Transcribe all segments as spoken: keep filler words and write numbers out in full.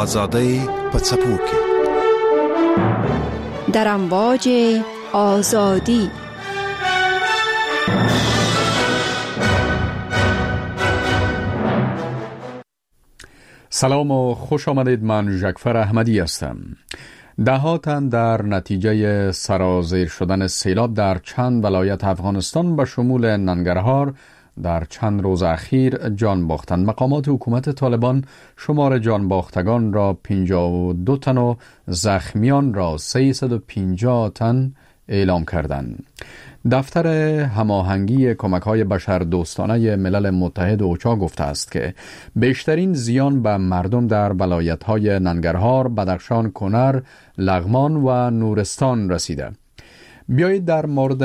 آزادی په څپو کې در امواج آزادی. سلام و خوش آمدید. من ژکفر احمدی هستم. ده ها تن در نتیجه سرازیر شدن سیلاب در چند ولایت افغانستان به شمول ننگرهار در چند روز اخیر جان باختند. مقامات حکومت طالبان شمار جان باختگان را پنجاه و دو تن و زخمیان را سیصد و پنجاه تن اعلام کردند. دفتر هماهنگی کمک‌های بشردوستانه ملل متحد اوچا گفته است که بیشترین زیان به مردم در ولایت‌های ننگرهار، بدخشان، کنر، لغمان و نورستان رسیده. بیایید در مورد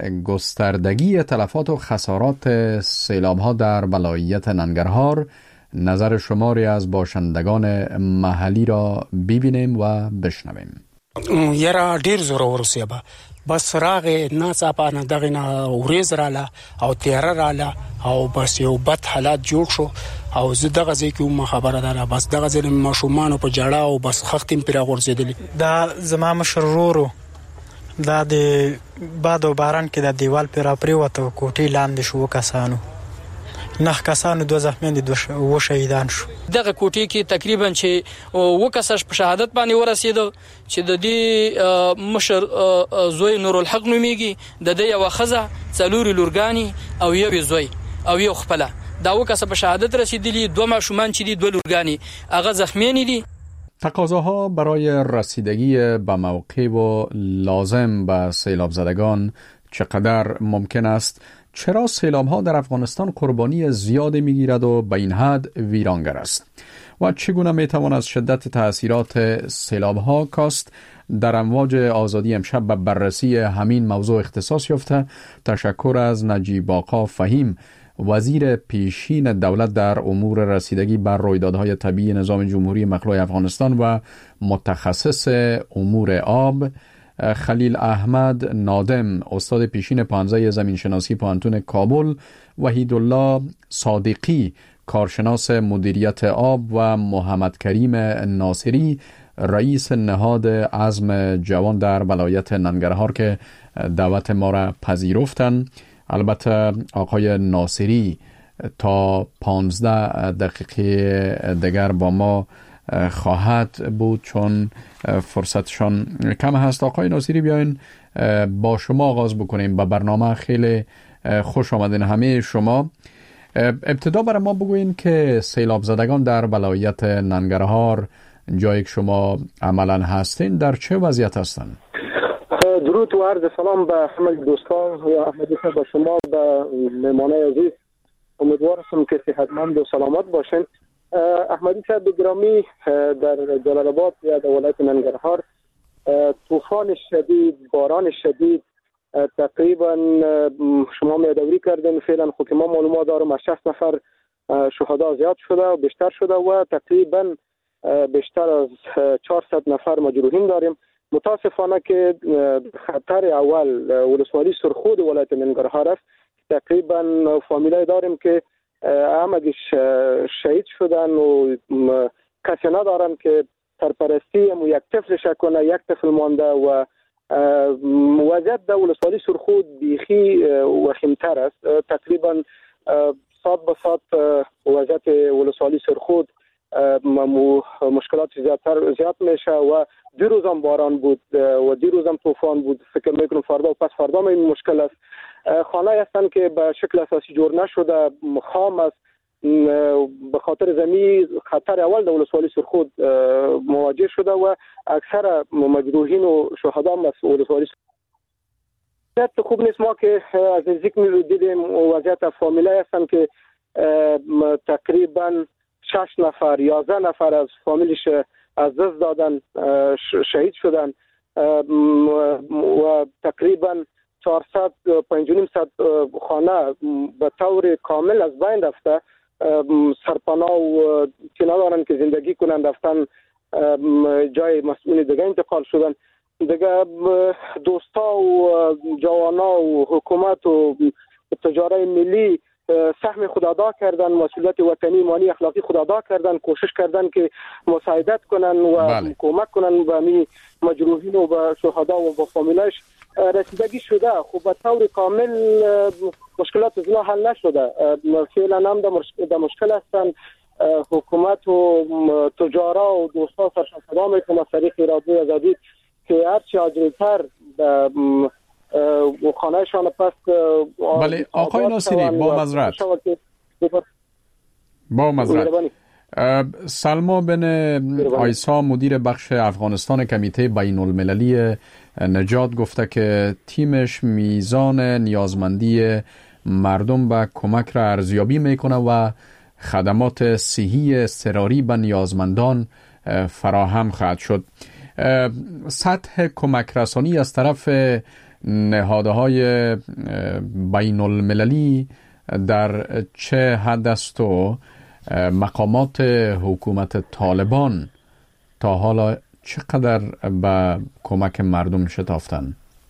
گستردگی تلفات و خسارات سیلاب‌ها در ولایت ننگرهار نظر شماری از باشندگان محلی را ببینیم و بشنویم. یرا ډیر زور ورسیبه بس راغه ناڅاپه نه دغه نه وريز رااله او تیر رااله او بس یو بد حالات جوړ شو او زه دغه ځکه کوم خبره ده بس دغه ځل ماشومان په جړه او بس خختم پر غورځیدل. دا زما مشرورو دا د باد او باران کې د دیوال پر پریوته کوټی لاندې شو کسانو نه کسانو دوه زخمیان دي او شهیدان شو. دغه کوټی کې تقریبا چې و کسش په شهادت باندې ورسېدو چې د دې مشر زوی نور الحق نوميږي، د دې یو خزه څلوري لورګانی او یو زوی او یو خپل دا و کس په شهادت رسیدلی، دوه ماشومان چې دي دوه لورګانی هغه زخمیان دي. تقاضاها برای رسیدگی به موقع و لازم به سیلاب زدگان چقدر ممکن است؟ چرا سیلاب ها در افغانستان قربانی زیادی میگیرد و به این حد ویرانگر است؟ و چگونه میتوان از شدت تأثیرات سیلاب ها کاست؟ در امواج آزادی امشب به بررسی همین موضوع اختصاص یافته. تشکر از نجیب آقا فهیم، وزیر پیشین دولت در امور رسیدگی بر رویدادهای طبیعی نظام جمهوری مخلوع افغانستان و متخصص امور آب. خلیل احمد نادم، استاد پیشین پانزه زمینشناسی پوهنتون کابل. وحیدالله صادقی، کارشناس مدیریت آب و محمد کریم ناصری، رئیس نهاد عزم جوان در ولایت ننگرهار که دعوت ما را پذیرفتند. البته آقای ناصری تا پانزده دقیقه دیگر با ما خواهد بود چون فرصتشان کم هست. آقای ناصری، بیاین با شما آغاز بکنیم. به برنامه خیلی خوش آمدین همه شما. ابتدا برای ما بگوین که سیلاب زدگان در ولایت ننگرهار جایی که شما عملا هستین در چه وضعیت هستند؟ درود و عرض سلام به همه دوستان و احمدی صاحب، به شما، به مهمانای عزیز. امیدوارم که صحتمند و سلامت باشین. احمدی صاحب گرامی، در جلال آباد یا در ولایت ننگرهار طوفان شدید، باران شدید تقریبا شما میادوری کردن. فعلا خود که ما معلومات دارم از شصت نفر شهدا زیاد شده و بیشتر شده و تقریبا بیشتر از چهارصد نفر مجروحین داریم. متاسفانه که خطر اول ولسوالی سرخود ولایت ننگرهار است. تقریبا فامیلای داریم که همگیش شهید شدن و کسی ندارن که سرپرستی و یک طفلش کنه. یک طفل مانده و وضعیت در ولسوالی سرخود بیخی وخیمتر است. تقریبا صد به صد وضعیت ولسوالی سرخود مشکلات زیادتر زیاد میشه و دیروز هم باران بود و دیروز هم طوفان بود. فکر میکنم فردا و پس فردا هم این مشکل است. خانه هستن که به شکل اساسی جور نشده، خام است. به خاطر زمین خطر اول در ولسوالی سرخود مواجه شده و اکثر مجروحین و شهدا هم از ولسوالی سرخود. خوب نیست. ما که از نزدیک می دیدیم وضعیت فامیلای هستن که تقریبا شش نفر یازده نفر از فامیلش از دست دادن، شهید شدن و تقریبا چهارصد پنج و نیم صد خانه به طور کامل از بین رفته. سرپناه و که ندارن که زندگی کنند رفتن جای مسئول دیگه انتقال شدن. دیگه دوستا و جوانا و حکومت و تجاره ملی سهم خود ادا کردن، مسئولیت وطنی مالی اخلاقی خود ادا کردن، کوشش کردن که مساعدت کنن و بله. کمک کنن به می مجروحین و به شهدا و به فامیلش. رسیدگی شده، خب به طور کامل مشکلات از حل نشده، فعلا هم در مشکل هستن. حکومت و تجارا و دوستا سرشنفدا میکنه از طریق رادیو آزادی که هرچی عاجلتر خانهشان پس. بله آقای ناصری، با مذرت با مذرت سلما بن آیسا مدیر بخش افغانستان کمیته بین المللی نجات گفته که تیمش میزان نیازمندی مردم به کمک را ارزیابی میکنه و خدمات صحی اضطراری به نیازمندان فراهم خواهد شد. سطح کمک رسانی از طرف نهادهای بین المللی در چه حد است و مقامات حکومت طالبان تا حالا چقدر به کمک مردم شتافتن؟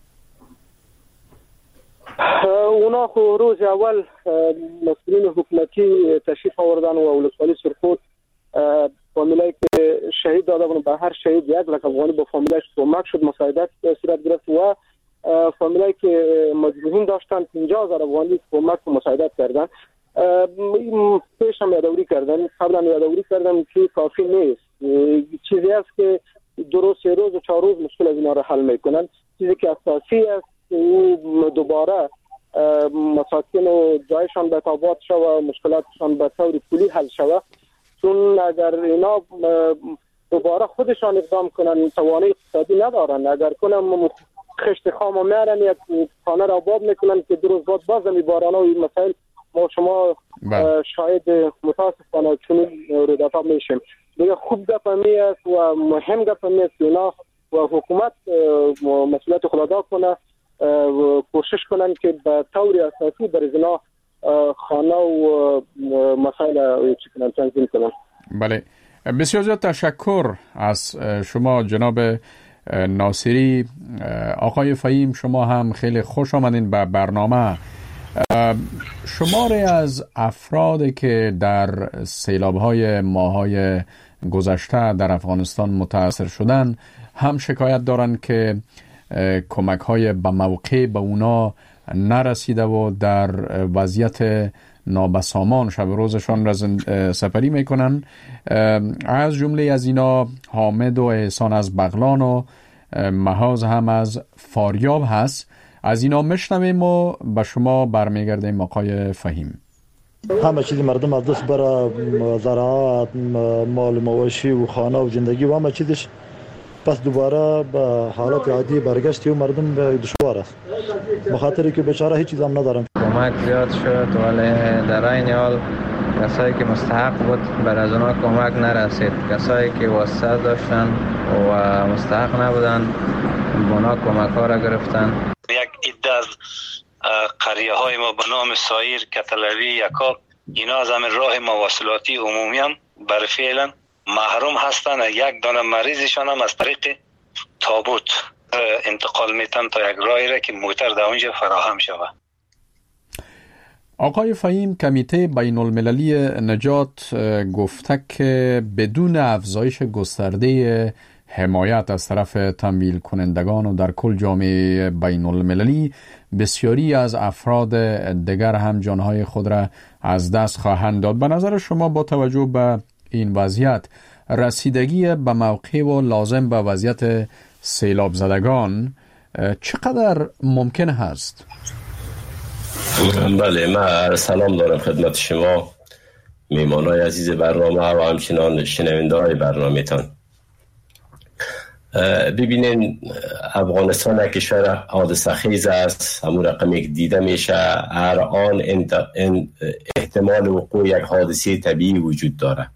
اونا خو روز اول مسئولین حکومتی تشریف آوردن و ولسوالی سرخود فامیلایی که شهید داده بودن به هر شهید یک لک افغانی با فامیلش کمک شد، مساعدت صورت گرفت و فامیلایی که مجروحین داشتن پنجاه هزار افغانی کمک و مساعدت کردن. پیش هم یادآوری کردن، قبلا یادآوری کردن که کافی نیست، چیزی است که دو روز سه روز و چهار روز مشکل از اینا را حل میکنن. چیزی که اساسی است او دوباره مساکن و جایشان به تابات شود و مشکلاتشان به طور کلی حل شود، چون اگر اینا دوباره خودشان اقدام کنن توانایی اقتصادی ندارن، اگر کنم خشت خام و میارن یک خانه را آباد میکنن که دو روز بعد باز می باران و این مسائل ما شما شاید متاسفانه چون رویدادها میشیم. دیگه خوب گپ می است و مهم گپ می است اینا و حکومت مسئولیت خود ادا کنه، کوشش کنن که به طور اساسی بر اینا خانه و مسائل چی کنن تنظیم کنن. بله بسیار زیاد تشکر از شما جناب ناصری. آقای فهیم شما هم خیلی خوش آمدین به برنامه. شماری از افرادی که در سیلاب‌های ماه‌های گذشته در افغانستان متاثر شدن هم شکایت دارن که کمک‌های به موقع به اونا نرسیده و در وضعیت نابسامان شب روزشان را سپری میکنن. از جمله از اینا حامد و احسان از بغلان و محاز هم از فاریاب هست. از اینا میشنویم و به شما برمیگردیم آقای فهیم. همه چیز مردم از دست بره، زراعت، مال مواشی و خانه و زندگی و همه چیزش پس دوباره به حالت عادی برگشتی و مردم دشوار است، بخاطر که بیچاره هیچ چیز هم ندارن. کمک زیاد شد ولی در این حال کسایی که مستحق بود بر از اونا کمک نرسید. کسایی که واسطه داشتن و مستحق نبودن اونا کمک ها را گرفتن. یک عده از قریه های ما به نام سایر، کتلوی، یکاب، اینا از همین راه مواصلاتی عمومی هم بر فعلا محروم هستن. یک دانه مریضشان هم از طریق تابوت انتقال میتن تا یک راهی را که موتر در اونجا فراهم شود. آقای فهیم کمیته بین المللی نجات گفته که بدون افزایش گسترده حمایت از طرف تمویل کنندگان و در کل جامعه بین المللی بسیاری از افراد دیگر هم جانهای خود را از دست خواهند داد. به نظر شما با توجه به این وضعیت رسیدگی به موقع و لازم به وضعیت سیلاب زدگان چقدر ممکن هست؟ بله، من سلام دارم خدمت شما میمانای عزیز برنامه و همچنان شنونده های برنامه تان. ببینین افغانستان یک کشور حادثه خیز است، همون رقمی که دیده میشه هر آن احتمال وقوع یک حادثه طبیعی وجود داره،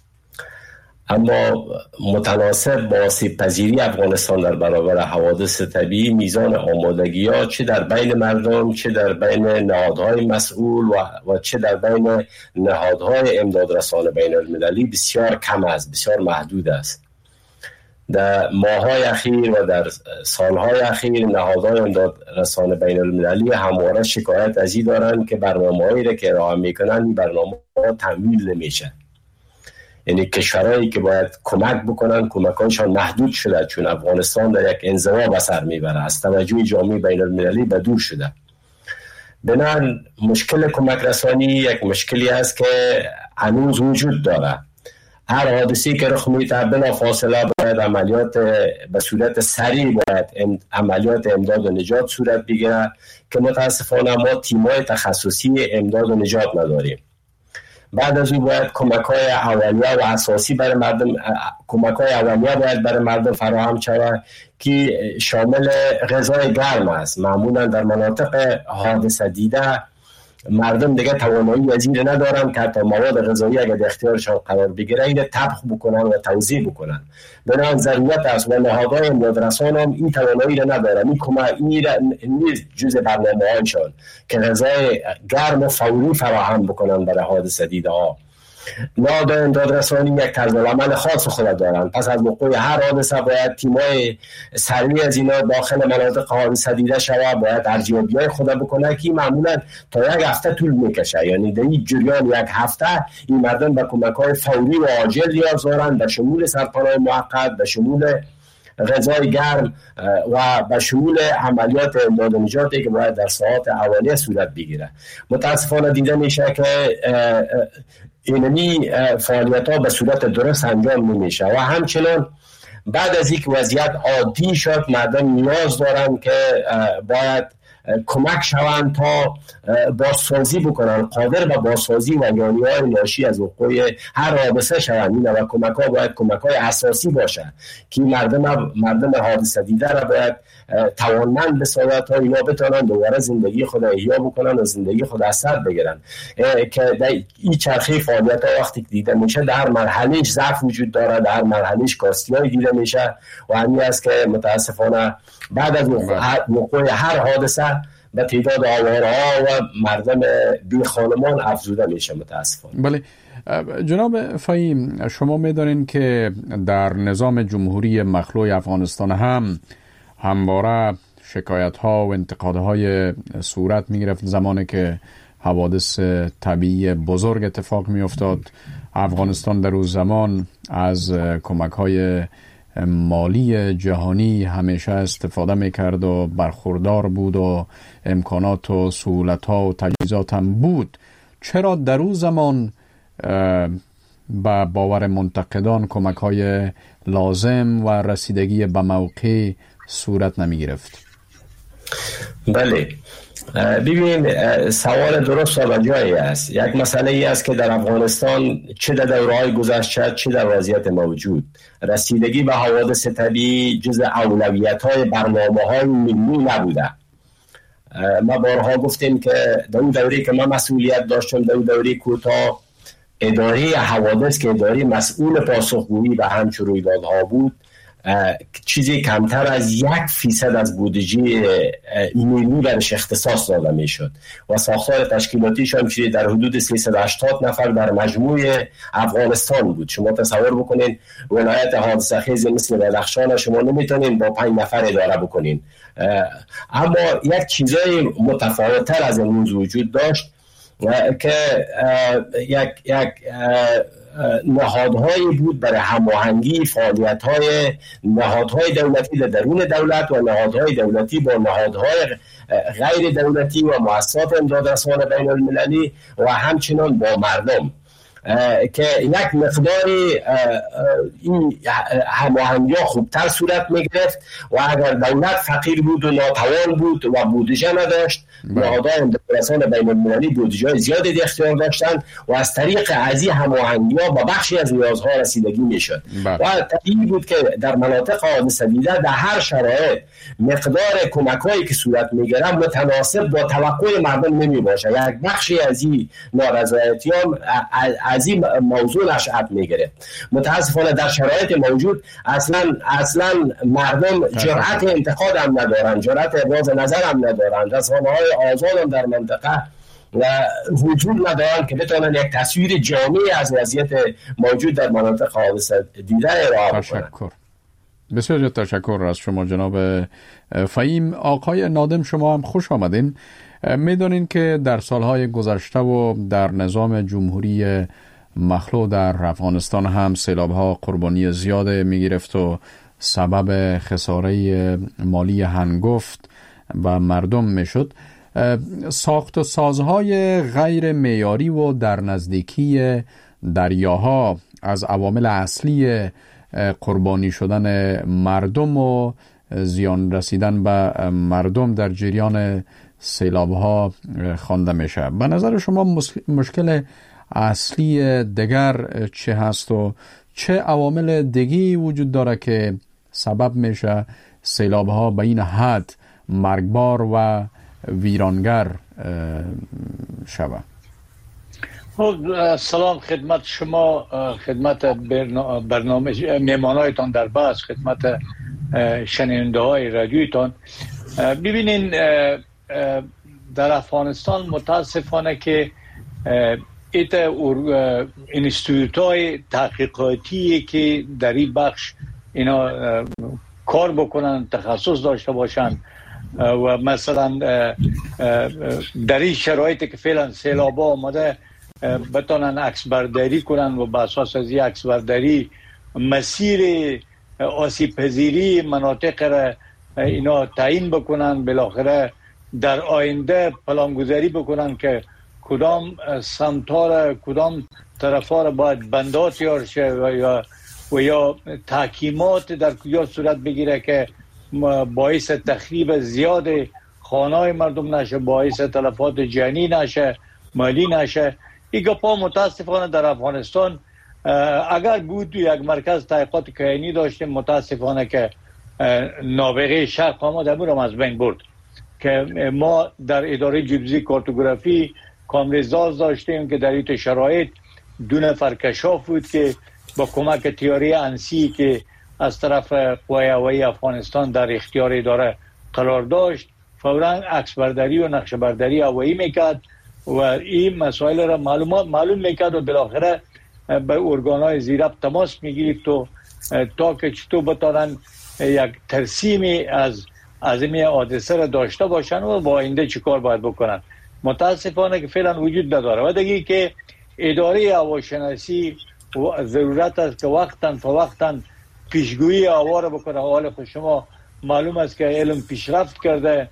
اما متناسب با آسیب پذیری افغانستان در برابر حوادث طبیعی میزان آمادگی ها چه در بین مردم، چه در بین نهادهای مسئول و, و چه در بین نهادهای امدادرسان بین المللی بسیار کم است، بسیار محدود است. در ماه‌های اخیر و در سالهای اخیر نهادهای امدادرسان بین المللی همواره شکایت از این دارند که برنامه‌هایی را که ارائه میکنن این برنامه‌ها تمویل نمیشه. یعنی کشورهایی که باید کمک بکنن کمک‌هایشان محدود شده، چون افغانستان در یک انزوا به سر میبره، از توجه جامعه بین المللی به دور شده. بنابراین مشکل کمک رسانی یک مشکلی است که هنوز وجود داره. هر حادثه‌ای که رخ میده بلا فاصله باید عملیات به صورت سریع باید عملیات امداد و نجات صورت بگیره که متاسفانه ما تیم‌های تخصصی امداد و نجات نداریم. بعد از اون باید کمک‌های اولیه و اساسی برای مردم کمک‌های اولیه باید برای مردم فراهم شود که شامل غذای گرم است. معمولا در مناطق حادثه دیده مردم دیگه توانایی از این ندارن که حتی مواد غذایی اگر در اختیارشان قرار بگیره این طبخ بکنن و توزیع بکنن. بنابراین ضرورت است و نهادهای امدادرسان هم این توانایی را ندارن. این کمک نیست جزء برنامه‌هایشان که غذای گرم و فوری فراهم بکنن برای حادثه دیده ها. نهادهای امدادرسانی یک طرز عمل خاص خود دارند. پس از وقوع هر حادثه باید تیم‌های سریع از اینا داخل مناطق حادثه دیده شود، باید ارزیابی‌های خود بکنه که معمولا تا یک هفته طول میکشه. یعنی در این جریان یک هفته این مردم به کمک‌های فوری و عاجل نیاز دارند، به شمول سرپناه موقت، به شمول غذای گرم و به شمول عملیات امداد و نجاتی که باید در ساعات اولیه صورت بگیره. متاسفانه دیده میشه که اینمی فعالیت ها به صورت درست انجام نمیشه و همچنان بعد از یک وضعیت عادی شد مردم نیاز دارن که باید کمک شوند تا بازسازی بکنن، قادر به بازسازی و یانی‌های ناشی از وقوع هر حادثه شوند و کمک ها باید کمک های اساسی باشه که مردم مردم حادثه دیده را باید توانمند بسازد تا اینا بتونن دوباره زندگی خود احیا بکنن و زندگی خود از سر بگیرن. که در این چرخه فعالیت ها وقتی دیده میشه در مرحلهش ضعف وجود داره، در مرحلهش کاستی‌های دیده میشه و همین است که متاسفانه بعد از وقوع هر حادثه به تعداد آوارها و مردم بی خانمان افزوده میشه متاسفانه. بله جناب فهیم، شما میدانین که در نظام جمهوری مخلوع افغانستان هم همواره شکایت ها و انتقاد های صورت می گرفت زمانی که حوادث طبیعی بزرگ اتفاق می افتاد. افغانستان در اون زمان از کمک های مالی جهانی همیشه استفاده می کرد و برخوردار بود و امکانات و سهولت ها و تجهیزات هم بود. چرا در اون زمان با باور منتقدان کمک های لازم و رسیدگی به موقع صورت نمی گرفت؟ بله ببین سوال درست و جایی است. یک مسئله ای است که در افغانستان چه در دوره‌های گذشته چه در وضعیت موجود رسیدگی به حوادث طبیعی جز اولویت‌های برنامه‌های ملی نبوده. ما بارها گفتیم که در اون دوره که من مسئولیت داشتم، در اون دوره کوتاه، اداره حوادث که اداره مسئول پاسخگویی به همچون رویدادها بود چیزی کمتر از یک فیصد از بودجه ملی برش اختصاص داده می شد و ساختار تشکیلاتیش هم چیزی در حدود سیصد و هشتاد نفر در مجموع افغانستان بود. شما تصور بکنین ولایت حادثه خیز مثل بدخشان شما نمیتونین با پنج نفر اداره بکنین. اما یک چیزای متفاوت‌تر از امروز وجود داشت که یک یک نهادهایی بود برای هماهنگی فعالیت‌های نهادهای دولتی در درون دولت و نهادهای دولتی با نهادهای غیر دولتی و مؤسسات امدادرسان بین المللی و همچنان با مردم که یک مقداری این هماهنگی‌ها خوبتر صورت می‌گرفت و اگر دولت فقیر بود و ناتوان بود و بودجه نداشت نهادهای امدادرسان بین المللی بودجه زیادی در اختیار داشتند و از طریق ازی هماهنگی‌ها با بخشی از نیازها رسیدگی می‌شد و طبیعی بود که در مناطق حادثه دیده در هر شرایط مقدار کمک‌هایی که صورت می‌گیرد متناسب با توقع مردم نمی‌باشد. یک بخشی از این نارضایتی‌ها از این موضوع نشأت می‌گیره. متاسفانه در شرایط موجود اصلا اصلا مردم جرأت انتقاد هم ندارن، جرأت ابراز نظر هم ندارن، رسانه‌های آزاد هم در منطقه و وجود ندارن که بتونن یک تصویر جامعی از وضعیت موجود در مناطق حادثه دیده ارائه کنن. بسیار تشکر از شما جناب فهیم. آقای نادم شما هم خوش آمدین. میدونین که در سالهای گذشته و در نظام جمهوری مخلوع در افغانستان هم سیلاب ها قربانی زیاد می گرفت و سبب خساره مالی هنگفت و مردم می شد. ساخت و سازهای غیر معیاری و در نزدیکی دریاها از عوامل اصلی قربانی شدن مردم و زیان رسیدن به مردم در جریان سیلاب ها خوانده میشه. به نظر شما مشکل اصلی دیگر چه هست و چه عوامل دیگی وجود داره که سبب میشه سیلاب ها به این حد مرگبار و ویرانگر شوه؟ سلام خدمت شما، خدمت برنامه میمانایتان در بحث، خدمت شنونده های رادیویتان. ببینین در افغانستان متاسفانه که ایت اینستیتوت های تحقیقاتی که در این بخش اینا کار بکنن، تخصص داشته باشن و مثلا در این شرایطی که فعلا سیلاب ها آمده بتانن عکس برداری کنن و بر اساس از این عکس برداری مسیر آسیب پذیری مناطق را اینا تعیین بکنن، بالاخره در آینده پلانگذاری بکنن که کدام سمت‌ها را کدام طرف‌ها را باید بندات تیار شه و یا و یا تحکیمات در کجا صورت بگیره که باعث تخریب زیاد خانه‌های مردم نشه، باعث تلفات جانی نشه، مالی نشه. این گپا متاسفانه در افغانستان اگر بود یک مرکز تحقیقات کیانی داشتیم، متاسفانه که نابغه شرق آمد امور از بین برد که ما در اداره جیوفیزیک کارتوگرافی کامرزاز داشتیم که در این شرایط دو نفر کشاف بود که با کمک تیاری انسی که از طرف قوای هوایی افغانستان در اختیار اداره قرار داشت فوراً عکس برداری و نقشه برداری هوایی میکرد و این مسائل را معلومات معلوم میکرد و بالاخره به ارگان‌های زیرب تماس میگیرید و تا که چطور بتانن یک ترسیمی از از این حادثه را داشته باشن و با آینده چی کار باید بکنن. متاسفانه که فعلا وجود نداره و دیگه که اداره هواشناسی ضرورت است که وقتاً فوقتاً پیشگویی هوا را بکنه. حال خود شما معلوم است که علم پیشرفت کرده،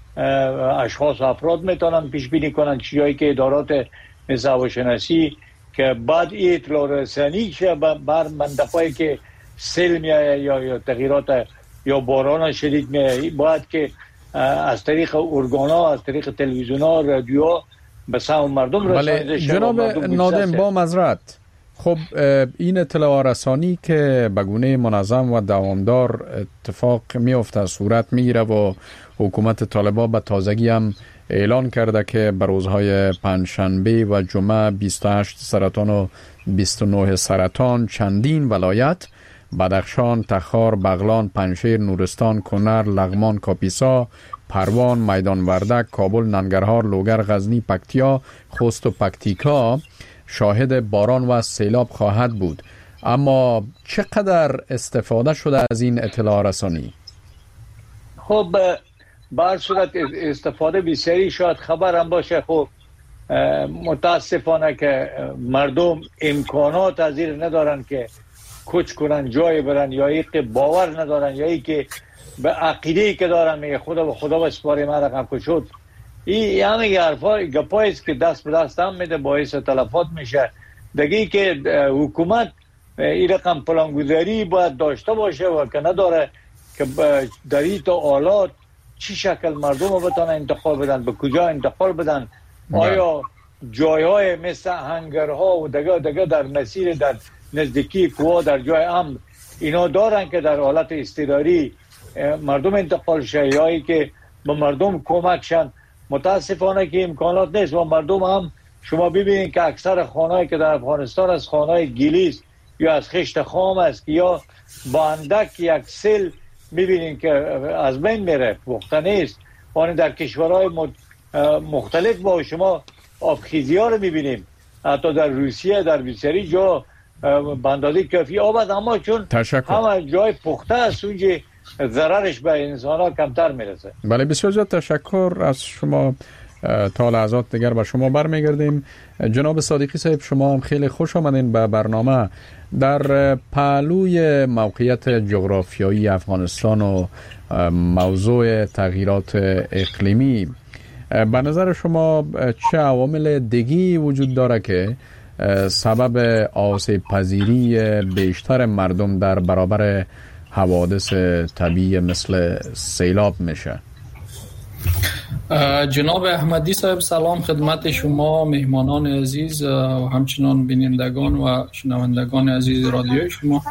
اشخاص و افراد میتونن پیش بینی کنن چیزایی که ادارات مثل هواشناسی که بعد این اطلاع رسانی شه بر منطقه‌ای که سیل میایه یا یا تغییرات یا باران شدید میایه، باید که از طریق ارگان‌ها، از طریق تلویزیون‌ها، رادیوها به سمع مردم رسانیده شه. جناب نادم با معذرت، خب این اطلاع رسانی که به گونه منظم و دوامدار اتفاق میفته، صورت میگیره و حکومت طالبان به تازگی هم اعلان کرده که به روزهای پنجشنبه و جمعه بیست و هشت سرطان و بیست و نه سرطان چندین ولایت بدخشان، تخار، بغلان، پنجشیر، نورستان، کنر، لغمان، کاپیسا، پروان، میدان وردک، کابل، ننگرهار، لوگر، غزنی، پکتیا، خوست و پکتیکا شاهد باران و سیلاب خواهد بود. اما چقدر استفاده شده از این اطلاع رسانی؟ خب به هر صورت استفاده بسیاری شاید خبر هم باشه. خب متاسفانه که مردم امکانات از این ندارن که کوچ کنن، جای برن، یا ای که باور ندارن، یا ای که به عقیده‌ای که دارن میگه خدا به خدا بسپاری من رقم کشود. این همه حرفا گپایی است که دست به دست هم میده، باعث تلفات میشه. دیگه که حکومت این رقم پلانگذاری باید داشته باشه و که نداره که در این تا آلات چی شکل مردم رو بتانن انتقال بدن، به کجا انتقال بدن. آیا جایهای مثل هنگرها و دگه دگه در مسیر در نزدیکی کوه در جای امن اینا دارن که در حالت اضطراری مردم انتقال شه یا ای که به مردم کمک شن. متاسفانه که امکانات نیست و مردم هم شما ببینید که اکثر خانه‌ای که در افغانستان از خانه‌های گلیس یا از خشت خام است یا با اندک یک سیل میبینید که از بین میره، پخته نیست. آن در کشورهای مختلف با شما آبخیزی ها رو میبینیم، حتی در روسیه در بسیاری جا به اندازه کافی آب است، اما چون تشکر. همه جای پخته است اونجا ضررش به انسان ها کمتر میرسه. بله بسیار زیاد تشکر از شما. تا لحظات دیگر به شما برمیگردیم. جناب صادقی صاحب شما هم خیلی خوش آمدین به برنامه. در پهلوی موقعیت جغرافیایی افغانستان و موضوع تغییرات اقلیمی به نظر شما چه عوامل دیگی وجود داره که سبب آسیب پذیری بیشتر مردم در برابر حوادث طبیعی مثل سیلاب میشه؟ جناب احمدی صاحب سلام خدمت شما مهمانان عزیز و همچنان بینندگان و شنوندگان عزیز رادیو شما.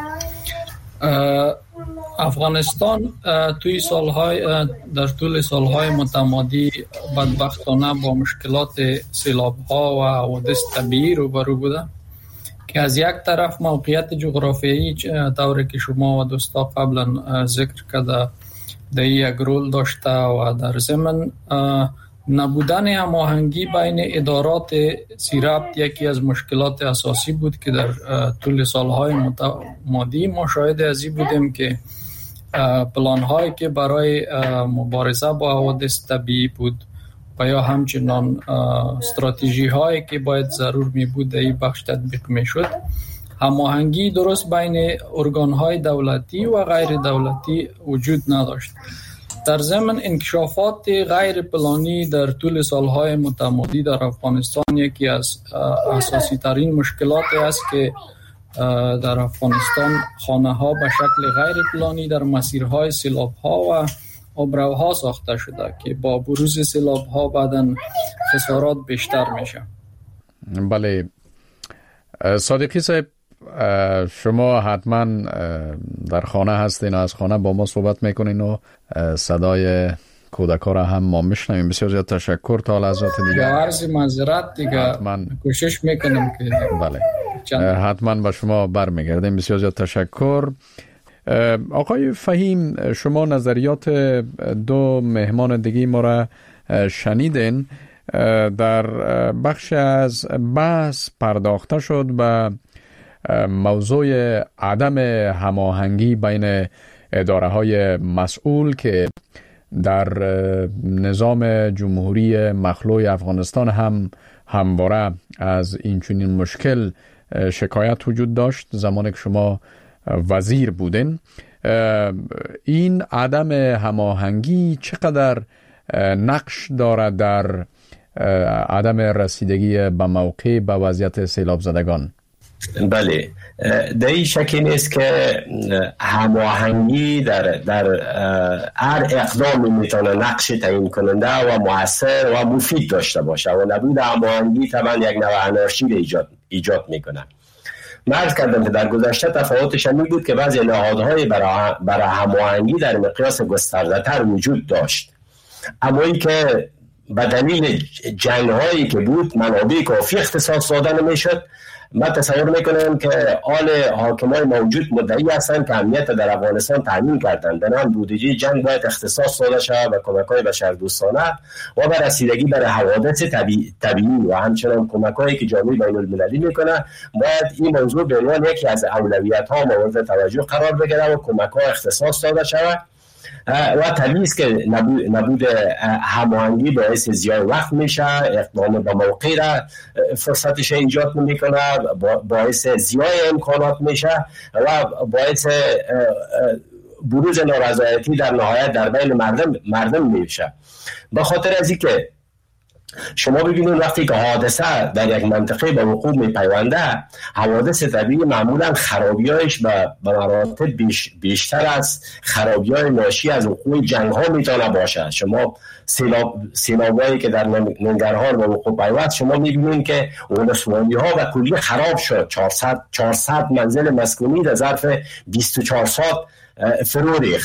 افغانستان توی سالهای در طول سالهای متمادی بدبختانه با مشکلات سیلاب‌ها و حوادث طبیعی روبرو بوده که از یک طرف موقعیت جغرافیایی طوری که شما و دوستا قبلا ذکر کرده در یک رول داشته و در ضمن نبودن هماهنگی بین ادارات سیرابط یکی از مشکلات اساسی بود که در طول سالهای متمادی ما شاهد ازی بودیم که پلان‌هایی که برای مبارزه با حوادث طبیعی بود و یا همچنان استراتژی‌هایی که باید ضرور می بود در این بخش تطبیق می شد، هماهنگی درست بین ارگان‌های دولتی و غیر دولتی وجود نداشت. در ضمن انکشافات غیر پلانی در طول سالهای متمادی در افغانستان یکی از اساسی ترین مشکلاتی است که در افغانستان خانه‌ها به شکل غیر پلانی در مسیرهای سیلاب‌ها و آبروها ساخته شده که با بروز سیلاب‌ها بعداً خسارات بیشتر میشه. بله صادقی صاحب شما حتما در خانه هستین و از خانه با ما صحبت میکنین و صدای کودکا را هم ما میشنویم. بسیار زیاد تشکر. تا لحظات دیگه عرض معذرت دیگه حتما کوشش میکنم که بله حتما با شما برمیگردیم. بسیار زیاد تشکر. آقای فهیم شما نظریات دو مهمان دیگه ما را شنیدین. در بخش از بحث پرداخته شد به موضوع عدم هماهنگی بین اداره های مسئول که در نظام جمهوری مخلوع افغانستان هم همواره از این چنین مشکل شکایت وجود داشت زمانی که شما وزیر بودین. این عدم هماهنگی چقدر نقش دارد در عدم رسیدگی به موقع به وضعیت سیلاب زدگان؟ بله در این شکی نیست که هماهنگی در در هر اقدام میتونه نقش تعیین کننده و مؤثر و مفید داشته باشه و نبود هماهنگی طبعا یک نوع انارشی را ایجاد ایجاد میکنه. مرز کردم که در گذشته تفاوتش می بود که بعضی نهادهای برای برای هماهنگی در مقیاس گسترده‌تر وجود داشت، اما این که به دلیل جنگ‌هایی که بود منابع کافی اختصاص داده نمیشد. من تصور میکنم که آل حاکمای موجود مدعی هستند که امنیت در افغانستان تامین کردند، بنابراین بودجه جنگ باید اختصاص داده شود به کمک‌های بشردوستانه و به رسیدگی بر حوادث طبیعی طبیعی و همچنان کمک‌هایی که جامعه بین‌المللی میکنه باید این موضوع به عنوان یکی از اولویت‌ها مورد توجه قرار بگیرد و کمک‌ها اختصاص داده شود. و طبیعی است که نبود, نبود هماهنگی باعث زیان وقت میشه، اقدام به موقع را فرصتش ایجاد نمیکنه، باعث زیای امکانات میشه و باعث بروز نارضایتی در نهایت در بین مردم مردم میشه. به خاطر از اینکه شما ببینید وقتی که حادثه در یک منطقه به وقوع میپیونده، حوادث طبیعی معمولا خرابی‌هایش به مراتب بیش بیشتر از خرابی‌های ناشی از وقوع جنگ‌ها میتونه باشه. شما سیلاب سیلابایی که در ننگرهار به وقوع پیوست شما میبینید که ولسوالی‌ها و کلی خراب شد. چهارصد چهارصد منزل مسکونی در ظرف بیست و چهار ساعت فرو ریخت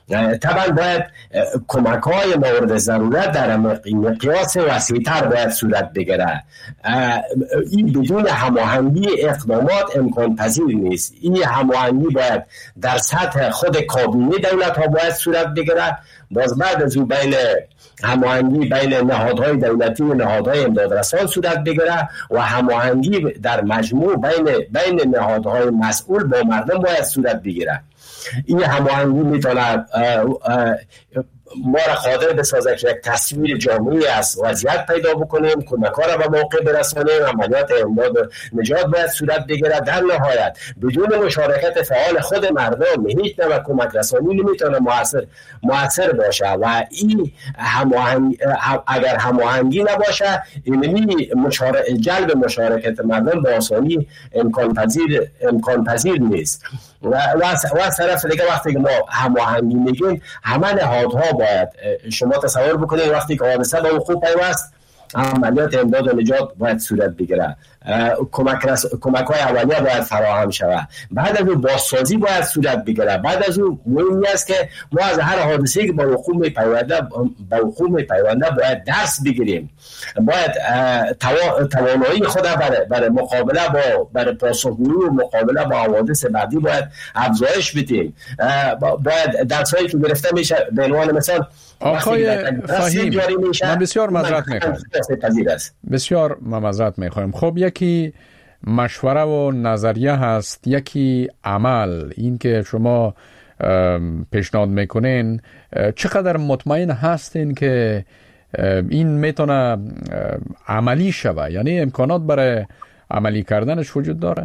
طبعا باید کمک های مورد ضرورت در مقیاس وسیع‌تر باید صورت بگیره. این بدون هماهنگی اقدامات امکان پذیر نیست. این هماهنگی باید در سطح خود کابینه دولت ها باید صورت بگیره. باز بعد از او بین هماهنگی بین نهادهای دولتی و نهادهای امدادرسان صورت بگیره و هماهنگی در مجموع بین بین نهادهای مسئول با مردم باید صورت بگیره. این هماهنگی میتونه ما را قادر بسازه که یک تصویر جامعی از وضعیت پیدا بکنیم، کمک‌ها را به موقع برسانیم، عملیات امداد و نجات باید صورت بگیره. در نهایت بدون مشارکت فعال خود مردم هیچ نوع کمک رسانی نمیتونه موثر موثر باشه و این هماهنگ اگر هماهنگی نباشه اینمی مشارکت جلب مشارکت مردم به آسانی امکان پذیر امکان پذیر نیست. و و از طرف دیگه وقتی که ما هماهنگی میگیم همه نهادها باید، شما تصور بکنید وقتی که حادثه به وقوع پیوست عملیات امداد و نجات باید صورت بگیره، کمک رس... کمک های اولیه باید فراهم شود، بعد از اون بازسازی باید صورت بگیره، بعد از اون مهمی است که ما از هر حادثه‌ای که به وقوع میپیونده به وقوع میپیونده باید درس بگیریم، باید توا... توانایی خود برای برای مقابله با برای پاسخگویی و مقابله با حوادث بعدی باید افزایش بدیم. باید درسایی که گرفته میشه به عنوان مثال آقای فهیم، من بسیار معذرت میخوایم بسیار معذرت میخوایم خب یکی مشوره و نظریه هست، یکی عمل. این که شما پیشنهاد میکنین چقدر مطمئن هستین که این میتونه عملی شوه؟ یعنی امکانات برای عملی کردنش وجود داره؟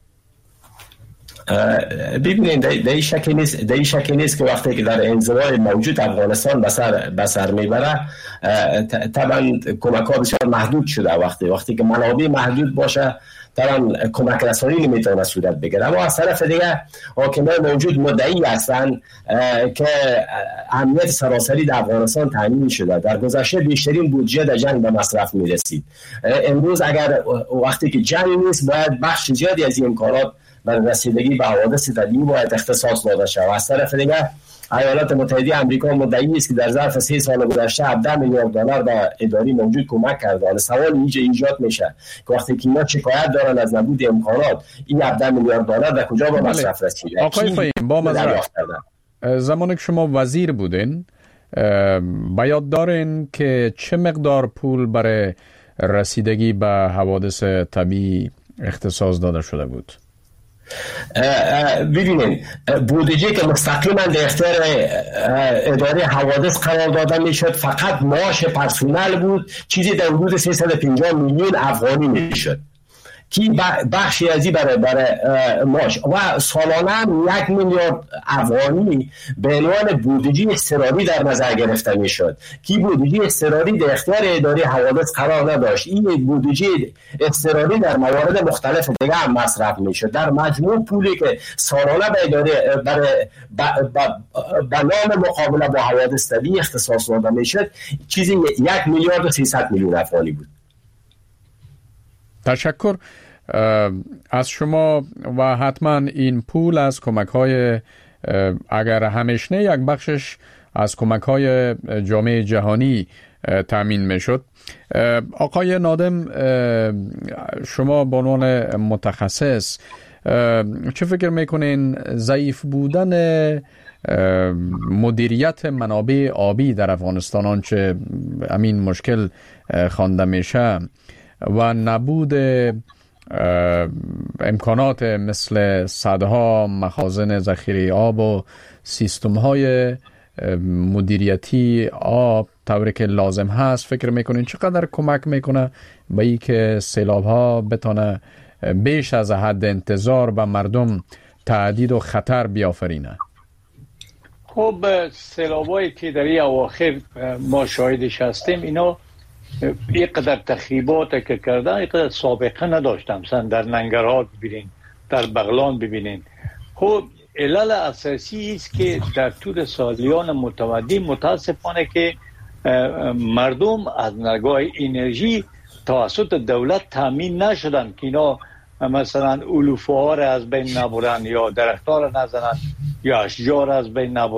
ببینید در شکی نیست در شکی نیست که وقتی که در انزوای موجود افغانستان بسر بسر میبره طبعا کمک ها بسیار محدود شده. وقتی وقتی که منابع محدود باشه طبعا کمک رسانی نمیتونه صورت بگیره. اما از طرف دیگه حاکمان موجود مدعی هستند که امنیت سراسری در افغانستان تامین شده. در گذشته بیشترین بودجه در جنگ به مصرف میرسید. امروز اگر وقتی که جنگ نیست باید بخش زیادی از این امکانات برای رسیدگی به حوادث طبیعی باید اختصاص داده شود. از طرف دیگه ایالات متحده آمریکا مدعی است که در ظرف سه سال گذشته هفده میلیارد دلار به اداره موجود کمک کرده. سوال اینجا ایجاد میشه که وقتی که اینا شکایت دارن از نبود امکانات، این هفده میلیارد دلار در کجا به مصرف رسیده؟ آقای فهیم، با معذرت زمانی که شما وزیر بودین به یاد دارین که چه مقدار پول برای رسیدگی به حوادث طبیعی اختصاص داده شده بود؟ ببینید بودجه که مستقیما در اختیار اداره حوادث قرار داده میشد فقط معاش پرسنل بود، چیزی در حدود سیصد و پنجاه میلیون افغانی میشد که بخشی ازی برای برای معاش و سالانه یک میلیارد افغانی به عنوان بودجه اضطراری در نظر گرفته میشد که بودجه اضطراری در اختیار اداره حوادث قرار نداشت. این بودجه اضطراری در موارد مختلف دیگه هم مصرف میشد. در مجموع پولی که سالانه به اداره برای به نام مقابله با حوادث طبیعی اختصاص داده میشد چیزی یک میلیارد و سیصد میلیون افغانی بود. تشکر از شما و حتما این پول از کمک های اگر همیشه یک بخشش از کمک های جامعه جهانی تامین می شد. آقای نادم، شما به عنوان متخصص چه فکر میکنین ضعیف بودن مدیریت منابع آبی در افغانستان آنچه همین مشکل خوانده میشه و نبود امکانات مثل سدها، مخازن ذخیره آب و سیستم های مدیریتی آب طوری که لازم هست فکر میکنین چقدر کمک میکنه به این که سیلاب ها بتونه بیش از حد انتظار به مردم تهدید و خطر بیافرینه؟ خب سیلاب هایی که در این اواخر ما شاهدش هستیم اینا اینقدر تخریبات که کردن اینقدر سابقه نداشتم. مثلا در ننگرهار ببینین، در بغلان ببینین. خب علل اساسی است که در طول سالیان متمدن متاسفانه که مردم از نگاه انرژی توسط دولت تامین نشدن که اینا مثلا علوفه ها را از بین نبرن یا درختها را نزنن یا اشجار از بین نبرن.